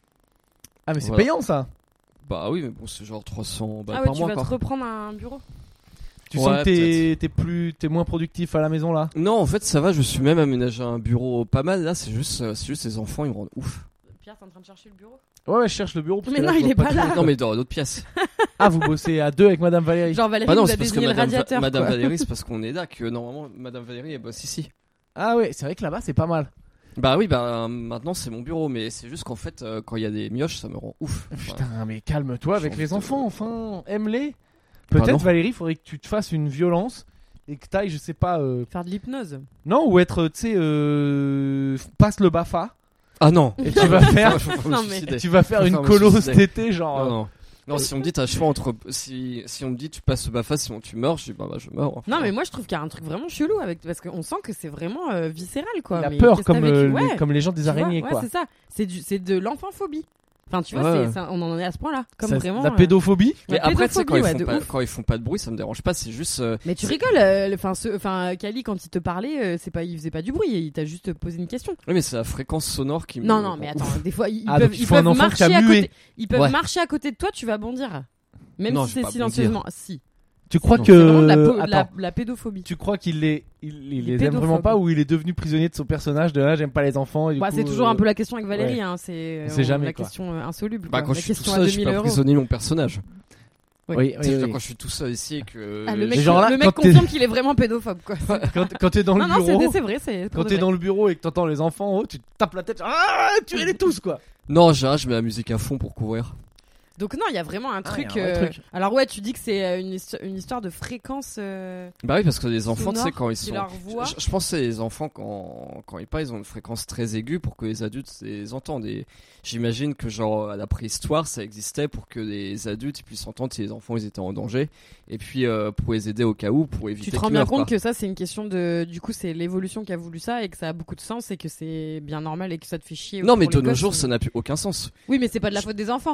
Ah, mais c'est Voilà. payant ça. Bah oui, mais bon, c'est genre trois cents balles Ah ouais, par tu mois vas quoi. te reprendre un bureau. Tu Ouais, sens que t'es t'es plus, t'es moins productif à la maison là. Non, en fait, ça va, je suis même aménagé un bureau pas mal. Là, c'est juste, euh, c'est juste les enfants, ils me rendent ouf. Pierre, t'es en train de chercher le bureau. Ouais, ouais, je cherche le bureau. parce Mais que non, là, je il vois est pas de- là. Non, mais dans d'autres pièces. Ah, vous bossez à deux avec Madame Valérie. Genre Valérie Bah non, nous c'est a parce que désigné le Madame, Va- radiateur. Madame quoi. Valérie, c'est parce qu'on est là que normalement Madame Valérie elle bosse ici. Ah ouais, c'est vrai que là-bas c'est pas mal. Bah oui, bah maintenant c'est mon bureau, mais c'est juste qu'en fait, euh, quand il y a des mioches, ça me rend ouf. Enfin, Putain, mais calme-toi avec J'ai les envie de- enfants, enfin, aime-les. Pardon Peut-être Valérie, faudrait que tu te fasses une violence et que t'ailles, je sais pas, euh, Faire de l'hypnose. non, ou être, tu sais, euh, passe le Bafa Ah non. et tu vas faire, Faut pas me Non, mais- suicider. tu vas faire Faut une faire me colo suicider. cet été, genre. Non, euh, non. Non, si on me dit t'as le choix entre si si on me dit tu passes le Bafa, sinon tu meurs, je dis bah, bah je meurs. Enfin, Non, mais moi je trouve qu'il y a un truc vraiment chelou avec parce qu'on sent que c'est vraiment euh, viscéral quoi. La Mais peur qu'est-ce que comme, t'as vécu euh, Ouais, les, comme les gens des tu vois, araignées, ouais, quoi. c'est ça. C'est du, c'est de l'enfant-phobie. Enfin, tu vois, Ouais. c'est, ça- on en est à ce point-là. Comme Ça- vraiment. La euh, pédophobie. Mais la après, tu sais, quand, pédophobie, ils ouais, font de pas, ouf. quand ils font pas de bruit, ça me dérange pas. C'est juste. euh, Mais tu c'est- rigoles, euh, enfin, ce, enfin, Kali quand il te parlait, euh, c'est pas, il faisait pas du bruit, il t'a juste posé une question. Oui, mais c'est la fréquence sonore qui me. Non, non, mais rend attends, ouf. des fois ils, ils Ah, peuvent, donc il ils faut un peuvent enfant qui marcher a à mué. côté, ils peuvent Ouais. marcher à côté de toi, tu vas bondir. Même Non, si je vais c'est pas silencieusement. Si. Tu crois Non. que C'est vraiment de la, po- de attends, la, la pédophobie. tu crois qu'il les, il, il Il est les aime vraiment pédophobe. pas ou il est devenu prisonnier de son personnage de là, j'aime pas les enfants. Et du Bah, coup, c'est toujours euh, un peu la question avec Valérie, ouais. hein, c'est On sait euh, jamais, la quoi. question euh, insoluble. Bah, quoi. quand la je suis tout question seul, à je suis deux mille pas euros. prisonnier de mon personnage. Ouais. Oui, Tu oui, sais, oui. quand je suis tout seul ici et que. Ah, le j'ai- mec, genre là, le quand mec t'es- confirme qu'il est vraiment pédophobe, quoi. Quand, quand t'es dans le non, non, bureau, c'est, c'est vrai, c'est. pour quand de t'es vrai. dans le bureau et que t'entends les enfants en haut, tu te tapes la tête, genre, ah, tuez-les tous quoi. Non, j'ai je mets la musique à fond pour couvrir. Donc non, il y a vraiment un Ah, truc. il y a un vrai euh, truc. Alors ouais, tu dis que c'est euh, une, histo- une histoire de fréquence. euh, Bah oui, parce que les enfants, tu sais, sonore quand ils qui sont. leur voix. Je, je pense que c'est les enfants, quand, quand ils parlent, ils ont une fréquence très aiguë pour que les adultes les entendent. Et j'imagine que, genre, à la préhistoire, ça existait pour que les adultes ils puissent entendre si les enfants ils étaient en danger. Et puis, euh, pour les aider au cas où, pour éviter Tu te qu'ils rends bien meurent, compte quoi. que ça, c'est une question de. Du coup, c'est l'évolution qui a voulu ça et que ça a beaucoup de sens et que c'est bien normal et que ça te fait chier. Non, pour mais les de nos gosses. jours, ça n'a plus aucun sens. Oui, mais c'est pas de la faute des enfants.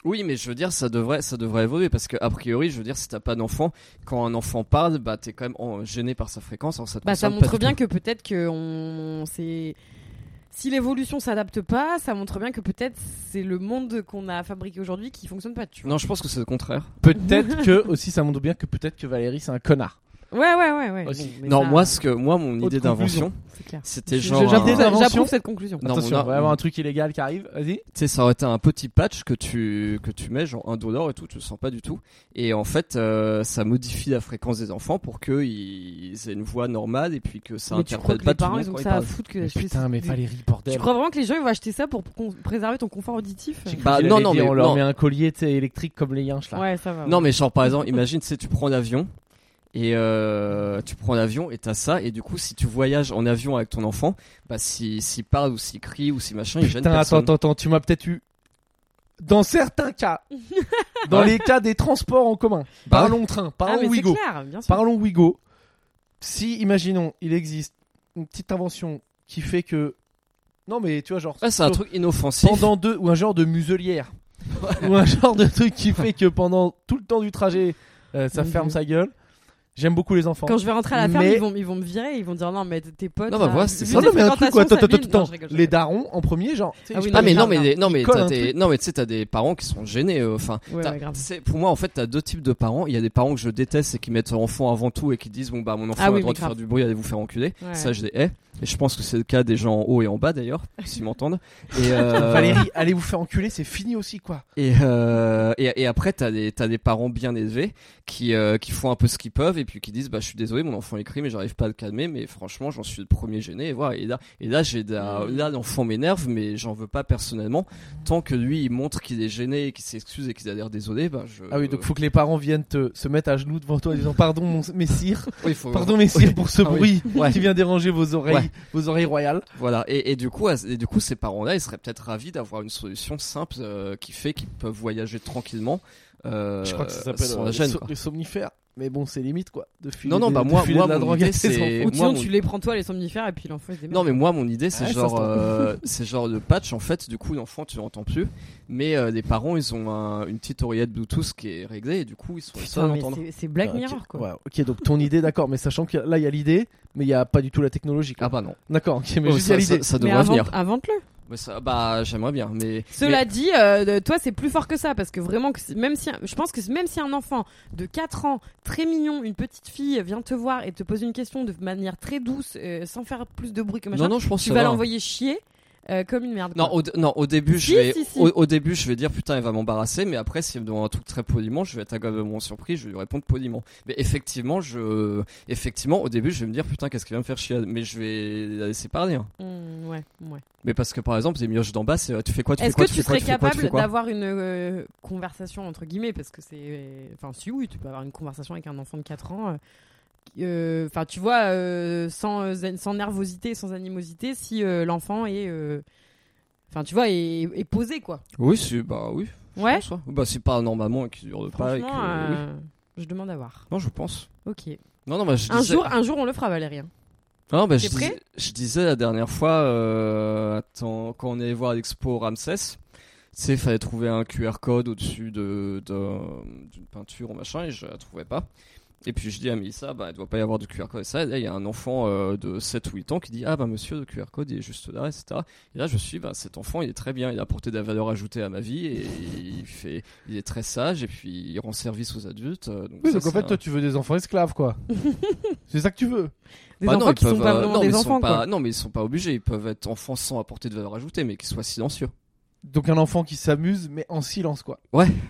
Oui, mais je veux dire, ça devrait, ça devrait évoluer parce que a priori, je veux dire, si t'as pas d'enfant, quand un enfant parle, bah t'es quand même en- gêné par sa fréquence. Alors ça te Bah ça concerne pas montre du bien tout. que peut-être que on c'est si l'évolution s'adapte pas, ça montre bien que peut-être c'est le monde qu'on a fabriqué aujourd'hui qui fonctionne pas, tu vois. Non, je pense que c'est le contraire. Peut-être que aussi ça montre bien que peut-être que Valérie c'est un connard. Ouais ouais ouais ouais. Aussi. Bon, mais Non, ça, moi, ce que, moi, mon Haute idée conclusion. d'invention, c'est clair. c'était Je- genre, je- un- J'approuve d'invention. j'approuve cette conclusion. Non, Attention, on on va a- avoir un truc illégal qui arrive. Vas-y. tu sais, ça aurait été un petit patch que tu que tu mets genre un dollar et tout, tu le sens pas du tout. Et en fait, euh, ça modifie la fréquence des enfants pour que ils aient une voix normale et puis que ça Mais tu crois interpelle que pas les tout le parents monde ils ont quand que ils ça à parlent. foutre que Mais je fais- putain, mais Valérie, bordel. Tu crois vraiment que les gens ils vont acheter ça pour con- préserver ton confort auditif? J'ai cru Bah, qu'il non, allait non, dire, mais on leur non. met un collier, tu sais, électrique comme les yinches là. Ouais, ça va. Non, mais genre par exemple, imagine, tu sais, tu prends l'avion et euh, tu prends l'avion et t'as ça et du coup, si tu voyages en avion avec ton enfant, bah si s'il parle ou s'il crie ou s'il machin, il gêne Putain, attends, personne. attends, attends, tu m'as peut-être eu. Dans certains cas, dans Ouais. les cas des transports en commun, Bah. parlons train, Ah parlons mais c'est Ouigo, clair, bien sûr. parlons Ouigo. Si, imaginons, il existe une petite invention qui fait que. Non, mais tu vois, genre. Ouais, c'est un truc inoffensif. Pendant deux. Ou un genre de muselière. Ou un genre de truc qui fait que pendant tout le temps du trajet, euh, ça Mon ferme Dieu. sa gueule. J'aime beaucoup les enfants. Quand je vais rentrer à la ferme, Mais- ils vont, ils vont me virer, ils vont dire non mais tes potes. Non, bah, là, voilà, vu c'est tes ça. Non, non, mais un truc quoi. Attends, fréquentations, attends, Sabine- non, attends. je rigole, je Les rigole. darons en premier, genre. tu sais, Ah oui, je non, Ah peux mais les non grave, mais grave. non mais Ils collent t'as un des truc. non mais tu sais t'as des parents qui sont gênés euh, enfin Ouais, t'as- ouais, grave. c'est- pour moi en fait t'as deux types de parents il y a des parents que je déteste et qui mettent leur enfant avant tout et qui disent bon bah mon enfant Ah a oui, le droit mais de faire grave. du bruit allez vous faire enculer Ouais. ça je les hais et je pense que c'est le cas des gens en haut et en bas d'ailleurs s'ils m'entendent et euh, Valérie, allez vous faire enculer, c'est fini aussi quoi. et, euh, et et après t'as des t'as des parents bien élevés qui euh, qui font un peu ce qu'ils peuvent et puis qui disent bah je suis désolé mon enfant écrit mais j'arrive pas à le calmer mais franchement j'en suis le premier gêné et voilà et là et là j'ai de la- Mm. là l'enfant m'énerve mais j'en veux pas personnellement tant que lui il montre qu'il est gêné et qu'il s'excuse et qu'il a l'air désolé bah je Ah oui, donc faut que les parents viennent te, se mettre à genoux devant toi en disant pardon mon messire, Oui, faut- pardon messire pour ce Ah oui. bruit Ouais. qui vient déranger vos oreilles, Ouais. vos oreilles royales. Voilà et, et du coup et du coup ces parents-là ils seraient peut-être ravis d'avoir une solution simple euh, qui fait qu'ils peuvent voyager tranquillement euh, Je crois que ça s'appelle sans euh, la les, gêne, so- quoi. les somnifères. Mais bon, c'est limite quoi. De filer Non, non, des- bah de moi- filer moi, de la mon drogue à idée, tes c'est- enfants. Ou moi, sinon mon- tu les prends toi les somnifères et puis l'enfant il se démerde. Non mais moi mon idée c'est Ouais, ça genre se tente. euh, c'est genre de patch en fait du coup l'enfant tu l'entends plus mais euh, les parents ils ont un- une petite oreillette Bluetooth qui est réglée et du coup ils sont les seuls à Putain, mais l'entendre. c'est- c'est Black Ah, ok. Mirror quoi. Ouais, ok, donc ton idée, d'accord, mais sachant que là il y a l'idée, mais il y a pas du tout la technologie. quoi. Ah bah non. D'accord, ok, mais Oh, juste il y a ça, ça, l'idée. ça Mais devrait invente, venir. invente-le. Mais ça, bah j'aimerais bien mais Cela mais- dit, euh, de- toi c'est plus fort que ça parce que vraiment, que c'est- même si, je pense que même si un enfant de quatre ans, très mignon, une petite fille vient te voir et te pose une question de manière très douce, euh, sans faire plus de bruit que machin, non non je pense tu que ça vas va. l'envoyer chier euh, comme une merde. Non quoi. au, non, au début, Si, je vais, si, si. Au, au début, je vais dire putain, il va m'embarrasser, mais après, s'il me demande un truc très poliment, je vais être agréablement surpris, je vais lui répondre poliment. Mais effectivement, je, effectivement, au début, je vais me dire putain, qu'est-ce qu'il va me faire chier, mais je vais la laisser parler. Hein. Mmh, ouais, ouais. Mais parce que par exemple, les mioches d'en bas, c'est euh, tu fais quoi, tu fais Est-ce quoi, que tu tu fais quoi, serais tu fais quoi, tu capable fais quoi. d'avoir une euh, conversation entre guillemets parce que c'est, enfin si oui, tu peux avoir une conversation avec un enfant de quatre ans. euh, euh, Enfin, tu vois, euh, sans, euh, sans nervosité, sans animosité, si euh, l'enfant est, euh, enfin, tu vois, est, est posé quoi. Oui, c'est bah oui. je Ouais. pense, ouais. Bah c'est pas normalement et qu'il dure pas et que. Franchement, oui. euh, je demande à voir. Non, je pense. Ok. Non, non, bah je Un disais- jour, un jour, on le fera, Valérien. Non, bah, T'es je, prêt disais, je disais la dernière fois, euh, attends, quand on est allé voir l'expo Ramsès, tu sais, il fallait trouver un Q R code au-dessus de, de, d'une peinture ou machin, et je la trouvais pas. Et puis je dis à Mélissa, bah, il doit pas y avoir de Q R code. Et ça, et là, il y a un enfant euh, de sept ou huit ans qui dit, ah bah monsieur, le Q R code il est juste là, et cetera. Et là, je suis, bah, cet enfant, il est très bien, il a apporté de la valeur ajoutée à ma vie, et il fait, il est très sage, et puis il rend service aux adultes. euh, Donc Oui, ça, donc en c'est fait, un- toi tu veux des enfants esclaves quoi. C'est ça que tu veux. Des Bah enfants non, ils qui sont peuvent, pas euh, vraiment non, mais des ils sont enfants, pas- quoi. Non, mais ils sont pas obligés. Ils peuvent être enfants sans apporter de valeur ajoutée, mais qui soient silencieux. Donc un enfant qui s'amuse mais en silence quoi.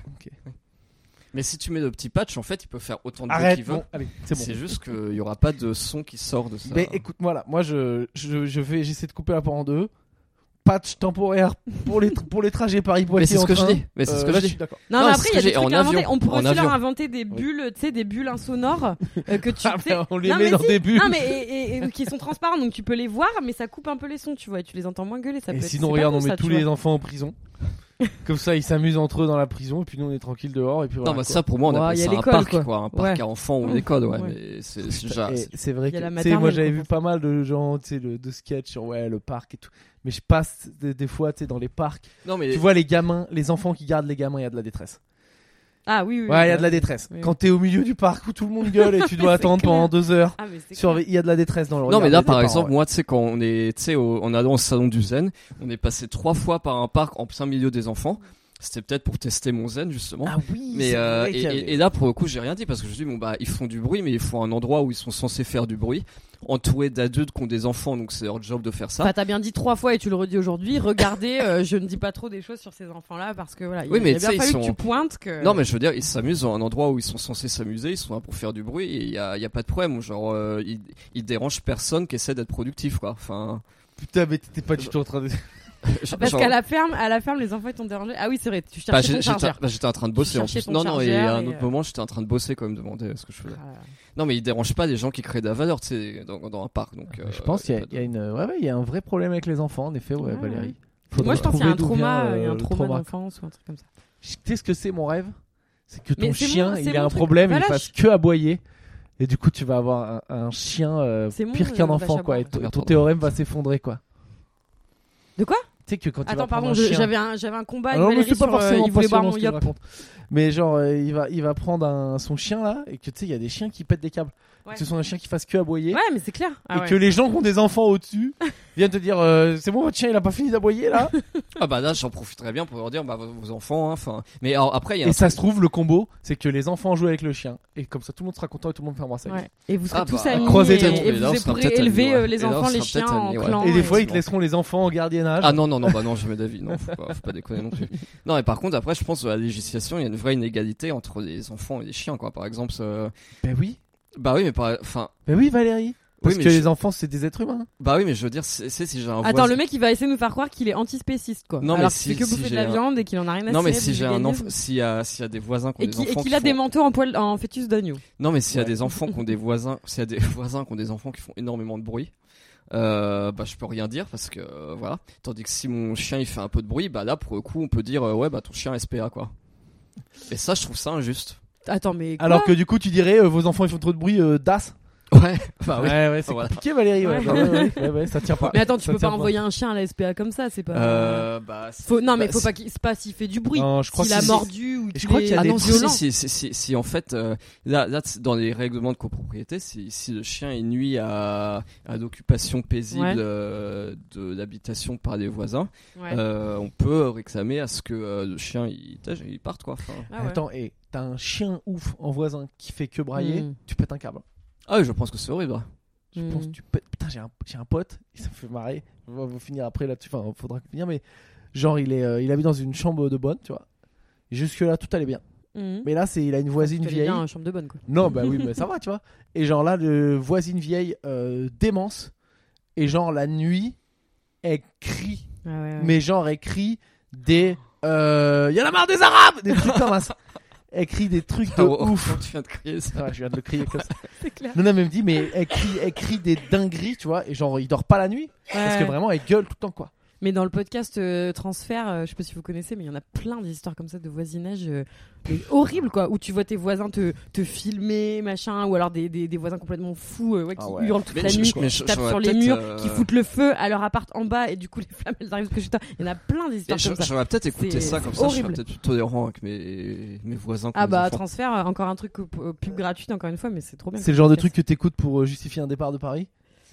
Mais si tu mets le petit patch, en fait, il peut faire autant de bruit Arrête, qu'il veut. bon, allez, c'est bon. C'est juste qu'il y aura pas de son qui sort de ça. Mais écoute, voilà, moi je, je, je vais, j'essaie de couper la part en deux. Patch temporaire pour les, pour les trajets Paris-Poitiers. Mais c'est ce en que je train. dis. Mais c'est ce Euh, que là, je dis. suis d'accord. Non, Non, mais c'est après, ce il y a que des j'ai trucs en à inventer. avion. On pourrait En aussi leur avion. inventer des bulles, tu sais, des bulles insonores euh, que tu Ah, sais. ben, on les Non, met mais dans si. des bulles. Non, mais et, et- et qui sont transparents, donc tu peux les voir, mais ça coupe un peu les sons, tu vois, et tu les entends moins gueuler. Ça Et peut être- sinon, c'est pas regarde, con, on met ça, tous tu les vois. enfants en prison. Comme ça, ils s'amusent entre eux dans la prison et puis nous on est tranquille dehors et puis voilà. Non, mais quoi. ça pour moi on Ouais, appelle y a ça un l'école, parc quoi. quoi, un parc Ouais. à enfants ou Ouais. une école, ouais, Ouais. mais c'est c'est déjà. Et c'est- c'est vrai Il y que a la tu sais, moi maternelle, j'avais quoi. vu pas mal de gens, tu sais, le- de sketchs sur ouais le parc et tout. Mais je passe des, des fois, tu sais, dans les parcs, Non mais tu vois les gamins, les enfants qui gardent les gamins, il y a de la détresse. Ah oui, oui. Ouais, il y a oui. de la détresse. Oui. Quand t'es au milieu du parc où tout le monde gueule et tu dois C'est attendre clair. pendant deux heures, Ah, mais c'est sur- clair. il y a de la détresse dans le Non regard mais là des par parents, exemple ouais. moi tu sais quand on est tu sais au- en allant au salon du zen, on est passé trois fois par un parc en plein milieu des enfants. C'était peut-être pour tester mon zen justement. Ah oui, Mais c'est euh, vrai et, qu'il y avait- et- et là pour le coup j'ai rien dit parce que je dis bon bah ils font du bruit mais ils font un endroit où ils sont censés faire du bruit, entourés d'adultes qui ont des enfants donc c'est leur job de faire ça. Enfin, t'as bien dit trois fois et tu le redis aujourd'hui. Regardez, euh, je ne dis pas trop des choses sur ces enfants-là parce que voilà, il Oui, mais il a bien tu sais, fallu ils que sont- tu pointes que. Non mais je veux dire ils s'amusent dans un endroit où ils sont censés s'amuser, ils sont là pour faire du bruit et il y a, y a pas de problème genre euh, ils, ils dérangent personne qui essaie d'être productif quoi. Enfin Putain, mais t'étais pas du tout en train de. genre- Parce qu'à la ferme, à la ferme, les enfants ils t'ont dérangé. Ah oui, c'est vrai. Tu bah, cherchais j'ai- ton j'étais, chargeur. bah, j'étais en train de bosser en cherchais plus. ton Non non et à chargeur un et, autre euh, moment j'étais en train de bosser quand même demander ce que je faisais. Ah là là. Non mais ils dérangent pas des gens qui créent de la valeur tu sais dans, dans un parc donc. euh, Je pense qu'il y a, pas de- il y a une, ouais, ouais, il y a un vrai problème avec les enfants, en effet, ouais, Ouais, Valérie. ouais. Faudrait Moi, je pense qu'il y a un trouver d'où trauma, vient, il y a euh, un le trauma trauma. d'enfance ou un truc comme ça. Tu sais ce que c'est mon rêve? C'est que ton Mais c'est chien, mon- il c'est a mon un truc. problème, il Voilà, fasse je- que aboyer. Et du coup, tu vas avoir un, un chien euh, C'est mon, pire qu'un euh, enfant, vache à quoi. Et boire. ton- Merde, ton pardon. théorème va s'effondrer, quoi. De quoi? Tu sais que quand tu vas Attends, prendre pardon, un je- chien... j'avais un, j'avais un combat avec Alors, mais Valérie c'est pas sur, euh, forcément il voulait boire passionnant mon ce que je yop. raconte. Mais genre, euh, il va, il va prendre un, son chien là, et que tu sais, il y a des chiens qui pètent des câbles. Ouais. Que ce soit un chien qui fasse que aboyer. Ouais, mais c'est clair. Ah et ouais. que les gens qui ont des enfants au-dessus viennent te dire euh, c'est bon, votre chien il a pas fini d'aboyer là. Ah bah là j'en profiterais bien pour leur dire bah vos, vos enfants hein, enfin mais alors, après il y a un Et ça se trouve, le combo, c'est que les enfants jouent avec le chien. Et comme ça, tout le monde sera content et tout le monde fermera sa gueule. Ouais. Et vous serez Ah tous bah, amis croisez et, les et têtes. Et là, on vous sera pourrez peut-être élever amis, euh, ouais. les Et là, on enfants, les sera chiens peut-être en amis, ouais. clan. Et des fois, ils te effectivement. laisseront les enfants en gardiennage. Ah non non non bah non jamais d'avis non faut pas, faut pas déconner non plus. Non et par contre après je pense à la législation il y a une vraie inégalité entre les enfants et les chiens quoi par exemple euh, Ben oui. bah oui mais par enfin Ben oui, Valérie. Parce mais que je- les enfants, c'est des êtres humains. bah oui mais je veux dire c'est c'est si j'ai un Attends, voisin- le mec il va essayer de nous faire croire qu'il est antispéciste quoi. Non, mais Alors si- qu'il fait que si bouffer de j'ai la un- viande et qu'il en a rien à non mais cirer si du j'ai un véganisme. enfant s'il y a s'il y a des voisins qui ont Et des qui- et enfants qu'il qui a des font- manteaux en, poil, en fœtus d'agneau. non mais s'il y a Ouais. des enfants qui ont des voisins s'il y a des voisins qui ont des enfants qui font énormément de bruit euh, bah je peux rien dire parce que euh, voilà tandis que si mon chien il fait un peu de bruit bah là pour le coup on peut dire euh, ouais bah ton chien S P A quoi et ça je trouve ça injuste Attends, mais quoi? Alors que du coup, tu dirais euh, vos enfants ils font trop de bruit, euh, D A S. ouais bah oui Ouais, ouais, c'est Voilà. compliqué, Valérie. Ouais, Ouais. bah ouais, ouais, ouais, ouais, ça tient pas. Mais attends, tu Ça peux tient pas envoyer un chien à la S P A comme ça, c'est pas. euh, bah Faut... Non, mais bah, faut si- pas qu'il. C'est pas s'il fait du bruit. Non, je crois S'il que a si- mordu ou je qu'il crois est qu'il y a Ah des non, si, violent. si, si, si, si, en fait, euh, là, là, c'est dans les règlements de copropriété, si, si le chien il nuit à, à l'occupation paisible Ouais. euh, de l'habitation par les voisins, Ouais. euh, on peut réclamer à ce que euh, le chien il, il parte quoi. Enfin, Ah ouais. Attends, et t'as un chien ouf en voisin qui fait que brailler, Mm. tu pètes un câble. ah oui, je pense que c'est horrible. hein. Je Mm. pense que tu pètes. Putain, j'ai un, j'ai un pote, et ça me fait marrer. On va vous finir après là-dessus, enfin, faudra finir, mais genre, il, est, euh, il habite dans une chambre de bonne, tu vois. Et jusque-là, tout allait bien. Mhm. Mais là, c'est, il a une voisine Tu allais vieille. bien en chambre de bonne quoi. Non, bah oui, mais ça va, tu vois. Et genre là, le voisine vieille euh, démence. Et genre, la nuit, elle crie. Ah ouais, ouais. Mais genre, elle crie des. Euh, y en a marre des Arabes! Des trucs comme ça. Elle crie des trucs de Ah, wow, ouf. tu viens de crier ça. Ouais, je viens de le crier comme ça. C'est clair. Non, non, mais elle me dit, mais elle crie, elle crie des dingueries, tu vois. Et genre, il dort pas la nuit. Parce que Ouais. vraiment, elle gueule tout le temps, quoi. Mais dans le podcast euh, Transfert, euh, je sais pas si vous connaissez, mais il y en a plein d'histoires comme ça de voisinage euh, mais horribles quoi, où tu vois tes voisins te, te filmer, machin, ou alors des, des, des voisins complètement fous euh, ouais, qui Ah ouais. hurlent toute Mais la je- nuit, je- mais je- qui tapent j'aurais sur les peut-être, murs, euh, qui foutent le feu à leur appart en bas et du coup les flammes elles arrivent jusque chez toi. Il y en a plein d'histoires Mais comme ça. J'aurais peut-être écouté C'est- ça comme c'est ça, je serais horrible. peut-être plus tolérant avec mes, mes voisins. que Ah mes bah enfants. Transfert, euh, encore un truc euh, pub gratuite encore une fois, mais c'est trop bien. C'est le comme genre de podcast. truc que t'écoutes pour euh, justifier un départ de Paris.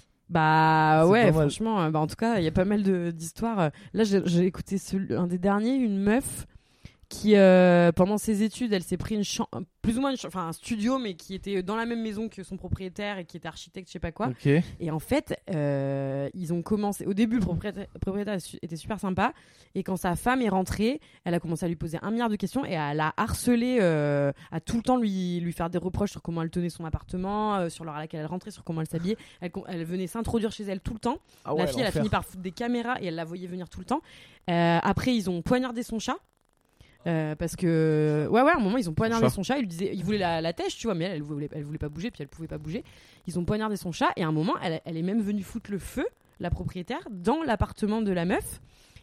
Bah C'est ouais, pas mal. franchement, euh, bah en tout cas, il y a pas mal de- d'histoires. euh. Là, j'ai j'ai écouté celui- un des derniers, une meuf qui, euh, pendant ses études, elle s'est pris une chambre, plus ou moins, une cha- enfin un studio, mais qui était dans la même maison que son propriétaire et qui était architecte, je sais pas quoi. Ok. Et en fait, euh, ils ont commencé. Au début, le propriétaire, le propriétaire était super sympa. Et quand sa femme est rentrée, elle a commencé à lui poser un milliard de questions et elle a harcelé, euh, à tout le temps lui, lui faire des reproches sur comment elle tenait son appartement, euh, sur l'heure à laquelle elle rentrait, sur comment elle s'habillait. Elle, con- elle venait s'introduire chez elle tout le temps. Ah ouais, La fille, elle a l'enfer. fini par foutre des caméras et elle la voyait venir tout le temps. Euh, après, ils ont poignardé son chat. Euh, parce que ouais ouais à un moment ils ont poignardé chat. son chat, ils lui disaient, ils voulaient la, la têche tu vois, mais elle, elle voulait elle voulait pas bouger, puis elle pouvait pas bouger. Ils ont poignardé son chat et à un moment elle, elle est même venue foutre le feu, la propriétaire, dans l'appartement de la meuf.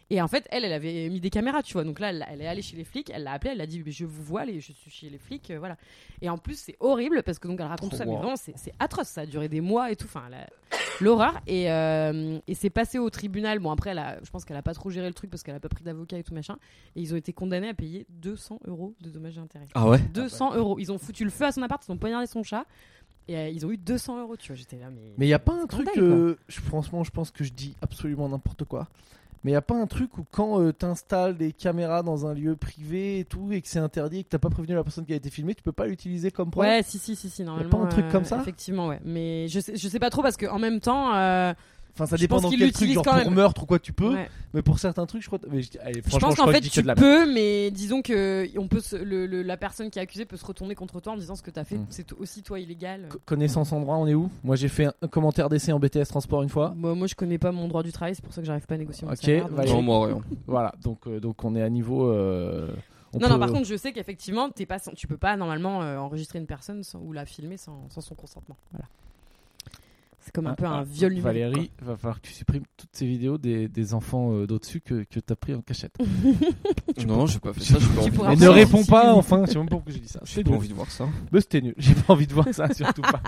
Et en fait, elle, elle avait mis des caméras, tu vois. Donc là, elle, elle est allée chez les flics, elle l'a appelé, elle a dit, je vous vois, les, je suis chez les flics, euh, voilà. Et en plus, c'est horrible parce que donc elle raconte tout ça, Wow. mais vraiment, c'est, c'est atroce. Ça a duré des mois et tout. Enfin, la- l'horreur. Et, euh, et c'est passé au tribunal. Bon, après, elle a, je pense qu'elle a pas trop géré le truc parce qu'elle a pas pris d'avocat et tout machin. Et ils ont été condamnés à payer deux cents euros de dommages et intérêts. Ah ouais. deux cents euros. Ils ont foutu le feu à son appart, ils ont poignardé son chat. Et euh, ils ont eu deux cents euros, tu vois. J'étais là, mais. Mais il y a pas un truc, Scandale, euh, je, franchement, je pense que je dis absolument n'importe quoi. Mais il y a pas un truc où quand euh, t'installes des caméras dans un lieu privé et tout et que c'est interdit et que t'as pas prévenu la personne qui a été filmée, tu peux pas l'utiliser comme preuve. Ouais, si, si, si, si, normalement. pas un truc euh, comme ça Effectivement, ouais. Mais je sais, je sais pas trop parce qu'en même temps. euh, Enfin, ça je dépend pense dans qu'ils quel truc, l'utilisent genre quand pour même. meurtre ou quoi tu peux. ouais. Mais pour certains trucs, je crois. Mais je, allez, Je franchement, pense je qu'en crois fait que je dis que tu de la merde. peux, mais disons que on peut se- le, le- la personne qui est accusée peut se retourner contre toi en disant ce que t'as fait, Mm. c'est t- aussi toi illégal. Co- Connaissance en droit, on est où? Moi, j'ai fait un, un commentaire d'essai en B T S transport une fois. Moi, moi, je connais pas mon droit du travail, c'est pour ça que j'arrive pas à négocier mon Ok, salaire. donc- Valérie. Non, moi rien. Voilà, donc, euh, donc on est à niveau. euh, on Non, peut- non, par contre, je sais qu'effectivement, t'es pas, sans- tu peux pas normalement euh, enregistrer une personne sans- ou la filmer sans, sans son consentement. Voilà. C'est comme un Ah, peu un ah, viol numérique. Valérie, va falloir que tu supprimes toutes ces vidéos des, des enfants euh, d'au-dessus que, que t'as pris en cachette. Non, j'ai pas fait ça. J'ai pas envie. pourras Mais après ne réponds utiliser. pas, enfin, je sais même pas pourquoi j'ai dit ça. J'ai C'est pas nul. envie de voir ça. Mais c'était nul, j'ai pas envie de voir ça, surtout pas.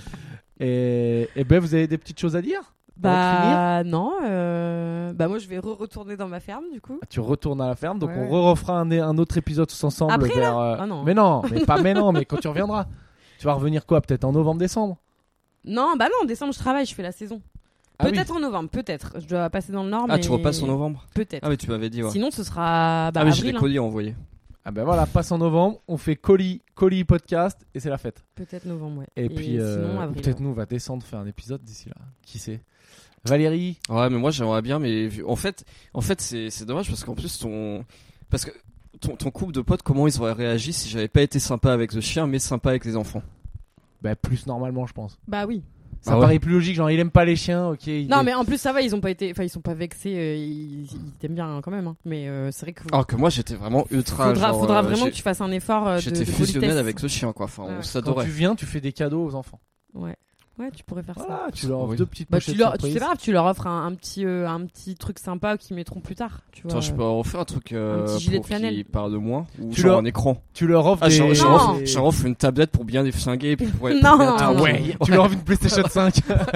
Et, et ben, vous avez des petites choses à dire? Avant de finir Bah non, euh... bah moi je vais re-retourner dans ma ferme du coup. Tu retournes à la ferme, donc Ouais, on ouais. refera un, un autre épisode tous ensemble. Après, vers, euh, Ah non. Mais non, mais pas mais non, mais quand tu reviendras. Tu vas revenir quoi? Peut-être en novembre-décembre? Non, bah non, en décembre je travaille, je fais la saison. Ah Peut-être en novembre, peut-être. Je dois passer dans le nord, Ah, mais tu repasses en novembre. peut-être. Ah, mais tu m'avais dit, ouais. Sinon ce sera bah, Ah, mais j'ai des avril, hein. colis à envoyer. Ah ben voilà, passe en novembre, on fait colis, colis podcast et c'est la fête. Peut-être novembre, ouais. Et, puis euh, sinon ou avril. peut-être ouais. nous on va descendre faire un épisode d'ici là. Qui sait? Valérie, Ouais, mais moi j'aimerais bien, mais vu- en fait, en fait c'est c'est dommage parce qu'en plus ton, parce que ton, ton couple de potes, comment ils auraient réagi si j'avais pas été sympa avec le chien, mais sympa avec les enfants. bah plus normalement je pense. Bah oui. Ça Ah ouais. paraît plus logique, genre il aime pas les chiens, ok. il Non est- mais en plus ça va, ils ont pas été, enfin ils sont pas vexés, euh, ils, ils t'aiment bien hein, quand même. Hein. Mais euh, c'est vrai que Alors que moi j'étais vraiment ultra. faudra, genre, faudra euh, vraiment j'ai- que tu fasses un effort euh, de, J'étais de fusionnel politesse. avec ce chien, quoi. Enfin, Ouais. on Quand Quand s'adorait. tu viens, tu fais des cadeaux aux enfants. Ouais. Ouais, tu pourrais faire ça. Voilà, tu leur offres Oui. deux petites Bah, pochettes tu leur, tu surprises. sais pas grave, tu leur offres un, un petit, euh, un petit truc sympa qu'ils mettront plus tard. Tu vois. Attends, je peux en refaire un truc euh, Un petit gilet de pour qu'ils flanelle. parlent de moi ou Tu genre leur- un écran. Tu leur offres Ah, des... j'en j'en Non. offre, j'en offre une tablette pour bien les flinguer et puis pour être Non. bien Ah Ah tranquille. ouais, tu leur offres une PlayStation cinq.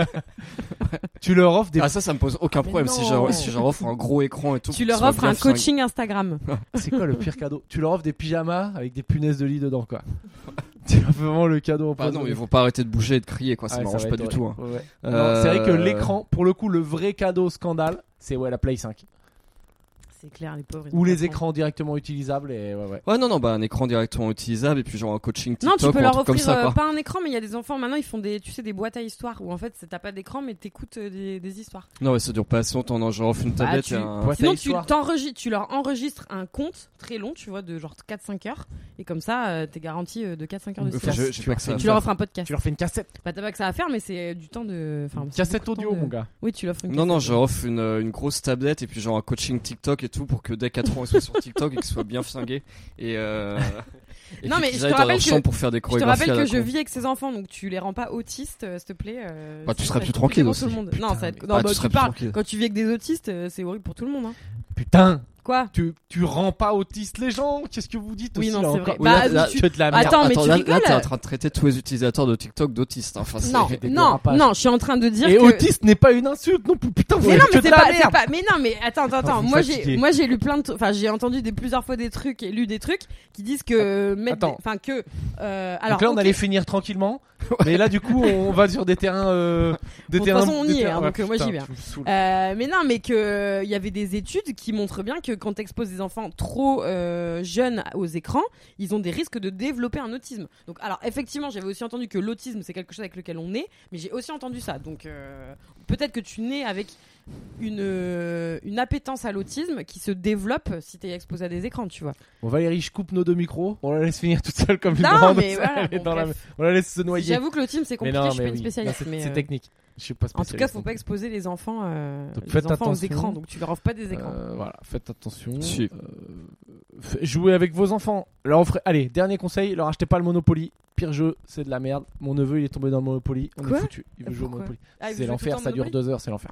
Tu leur offres des... Ah ça, ça me pose aucun Ah, mais problème si non. j'en si j'en offre un gros écran et tout. Tu pour leur qu'ils soient offres bien un flingués. coaching Instagram. C'est quoi le pire cadeau? Tu leur offres des pyjamas avec des punaises de lit dedans, quoi. C'est vraiment le cadeau Bah non, empoisonné. mais ils vont pas arrêter de bouger et de crier, quoi. Ça Ouais, m'arrange va pas être du tout. Hein. horrible. Ouais. Euh, Non, c'est vrai que l'écran, pour le coup, le vrai cadeau scandale, c'est ouais la Play cinq. C'est clair, les pauvres. ils Ou ont les pas le temps. écrans directement utilisables et ouais ouais. Ouais, non, non, bah un écran directement utilisable et puis genre un coaching Non, TikTok tu peux ou un leur truc comme offrir ça, euh, quoi. pas un écran, mais il y a des enfants maintenant, ils font des, tu sais, des boîtes à histoires où en fait t'as pas d'écran, mais t'écoutes euh, des, des histoires. Non, mais ça dure pas assez longtemps. Non, genre offre une Bah, tablette tu- et un. Boîte à Sinon, tu, histoire. t'enregistres- tu leur enregistres un compte très long, tu vois, de genre quatre cinq heures, et comme ça, euh, t'es garanti euh, de quatre cinq heures de Enfin, silence. je- j'ai pas que ça à Tu faire. leur offres un podcast. Tu leur fais une cassette, Bah, t'as pas que ça à faire, mais c'est euh, du temps de. Enfin, une c'est cassette beaucoup de audio temps de- mon gars. Oui, tu l'offres une Non, non, cassette. je offre une, euh, une grosse tablette et puis genre un coaching TikTok et tout pour que dès quatre ans ils soient sur TikTok et qu'ils soient bien flingués. Et, euh... et Non, puis mais qu'ils je te aillent dans rappelle leur que- chambre pour faire des Je te chorégraphies rappelle à la que je con. vis avec ces enfants, donc tu les rends pas autistes, euh, s'il te plaît. euh, Bah, tu sinon, seras ça va plus être compliqué tranquille pour aussi. tout le monde. Putain, non, ça va être... mais- non, Ah, bah, tu tu seras plus parles. tranquille. Quand tu vis avec des autistes, euh, c'est horrible pour tout le monde. Hein. Putain, Quoi? tu tu rends pas autistes les gens. Qu'est-ce que vous dites Oui, aussi non, là c'est encore? vrai. Oui, Bah, là- là, tu- Tu es de la merde. Attends, mais tu là, rigoles. là, t'es en train de traiter tous les utilisateurs de TikTok d'autistes. hein. Enfin, c'est- Non, des non, dérapages. non, je suis en train de dire Et que. autiste n'est pas une insulte non plus. Putain, vous Mais êtes non, que mais de c'est la pas, c'est merde. pas. Mais non, mais attends, attends, Ah, attends. vous Moi, me j'ai, fatiguez. moi, j'ai lu plein de, enfin, j'ai entendu des plusieurs fois des trucs et lu des trucs qui disent que mettre, des- Attends. enfin que, euh, alors. Donc là, on ok. allait finir tranquillement. Mais là, du coup, on va sur des terrains, euh, des Bon, de toute terrains. façon, on des y est, terrains- hein, ouais, donc, euh, moi, putain, j'y vais, hein. tu me saoules. Euh, mais non, mais que il y avait des études qui montrent bien que quand t'exposes des enfants trop euh, jeunes aux écrans, ils ont des risques de développer un autisme. Donc, alors effectivement, j'avais aussi entendu que l'autisme c'est quelque chose avec lequel on naît, mais j'ai aussi entendu ça. Donc, euh, peut-être que tu nais avec une euh, une appétence à l'autisme qui se développe si t'es exposé à des écrans, tu vois. Bon, Valérie, je coupe nos deux micros. On la laisse finir toute seule comme une Non, grande. mais voilà, Elle est bon, dans la- bref. On la laisse se noyer. J'avoue que l'autisme c'est Mais compliqué. non, je suis mais pas une oui. spécialiste, Non, c'est mais c'est euh, technique. Je suis pas en tout cas, spécialiste. faut pas exposer les enfants, euh, Donc, les faites enfants aux attention. écrans. Donc, tu leur offres pas des écrans. Euh, voilà, faites attention. Si. Euh, f- jouez avec vos enfants. Leur offrez- Allez, dernier conseil, leur achetez pas le Monopoly. Pire jeu, c'est de la merde. Mon neveu, il est tombé dans le Monopoly. On Quoi est foutu. Il veut jouer au Pourquoi Monopoly. Ah, il c'est joue tout le l'enfer, temps au ça dure Monopoly deux heures, c'est l'enfer.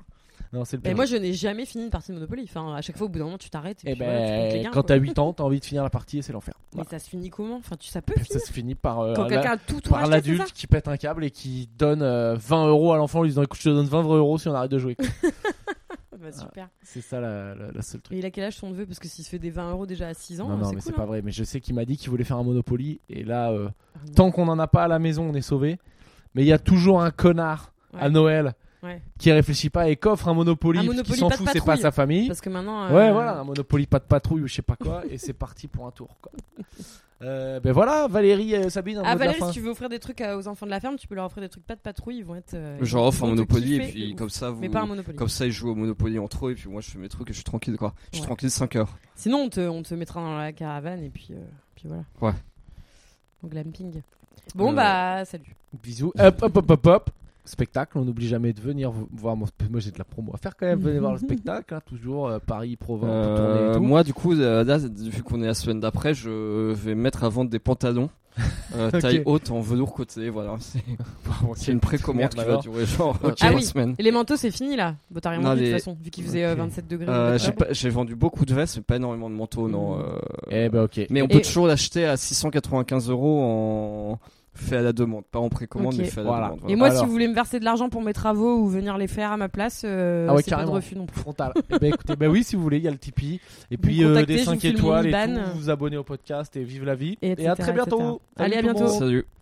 Non, c'est le Mais pire. moi, je n'ai jamais fini une partie de Monopoly. Enfin, à chaque fois, au bout d'un moment, tu t'arrêtes. Et, Et puis voilà, tu comptes les ben, gains, quand quoi. t'as huit ans, t'as envie de finir la partie et c'est l'enfer. Mais Voilà. ça se finit comment? Enfin, tu, ça peut Ça finir. se finit par, euh, Quand la- quelqu'un a tout, tout par racheté, c'est ça l'adulte qui pète un câble et qui donne euh, vingt euros à l'enfant en lui disant écoute, je te donne vingt euros si on arrête de jouer. Bah, super. C'est ça la, la, la seule truc. Et il a quel âge ton neveu? Parce que s'il se fait des vingt euros déjà à six ans, Non, non, c'est mais cool. c'est pas hein. vrai. Mais je sais qu'il m'a dit qu'il voulait faire un Monopoly. Et là, euh, Ah, non. tant qu'on en a pas à la maison, on est sauvé. Mais il y a toujours un connard Ouais. à Noël Ouais. qui réfléchit pas et qu'offre un Monopoly, Un parce qu'il Monopoly s'en pas de fout, c'est pas patrouille. sa famille. Parce que maintenant. euh, Ouais, voilà, un Monopoly pas de patrouille ou je sais pas quoi. Et c'est parti pour un tour. Quoi. Euh, ben voilà, Valérie, euh, Sabine, un Ah, mot de la Valérie, fin. si tu veux offrir des trucs à- aux enfants de la ferme, tu peux leur offrir des trucs pas de patrouille. Ils vont être. euh, Genre ils offre un vont te Monopoly et kiffer puis de comme ouf. ça vous Mais pas un Monopoly. comme ça ils jouent au Monopoly entre eux et puis moi je fais mes trucs et je suis tranquille quoi. Je suis Ouais. tranquille cinq heures. Sinon, on te, on te mettra dans la caravane et puis, euh, puis voilà. Ouais. Au glamping. Bon, Euh, bah, salut. Bisous. Hop, hop, hop, hop, hop. Spectacle, on n'oublie jamais de venir v- voir mon sp- moi j'ai de la promo à faire quand même, venez voir le spectacle hein, toujours euh, Paris, Provence, on peut tourner et Euh, tout. moi du coup euh, là, vu qu'on est la semaine d'après, je vais mettre à vendre des pantalons euh, Ok. taille haute en velours côté. Voilà, c'est Bon, c'est une précommande Merde, qui va alors. durer genre Ok. trois Ah oui. semaines. Et les manteaux, c'est fini là. Bon, t'as rien Non, vendu de les- toute façon, vu qu'il faisait euh, Ok. vingt-sept degrés. Euh, au j'ai, Dakar. pas- j'ai vendu beaucoup de vestes, mais pas énormément de manteaux, non. Mm. euh, Eh ben ok. Mais on Et- peut toujours l'acheter à six cent quatre-vingt-quinze euros en fait à la demande, pas en précommande, Ok. mais fait à la Voilà. demande. Et voilà. moi, Alors. si vous voulez me verser de l'argent pour mes travaux ou venir les faire à ma place, euh, Ah ouais, c'est pas de carrément. refus non plus. Frontal. Eh ben écoutez, ben oui si vous voulez, il y a le Tipeee et Vous puis me euh, contactez, des je vous cinq file mon étoiles et I B A N. tout, vous vous abonnez au podcast et vive la vie Et et à etc., très bientôt. et cetera. Allez, à tout le bientôt. monde. Salut.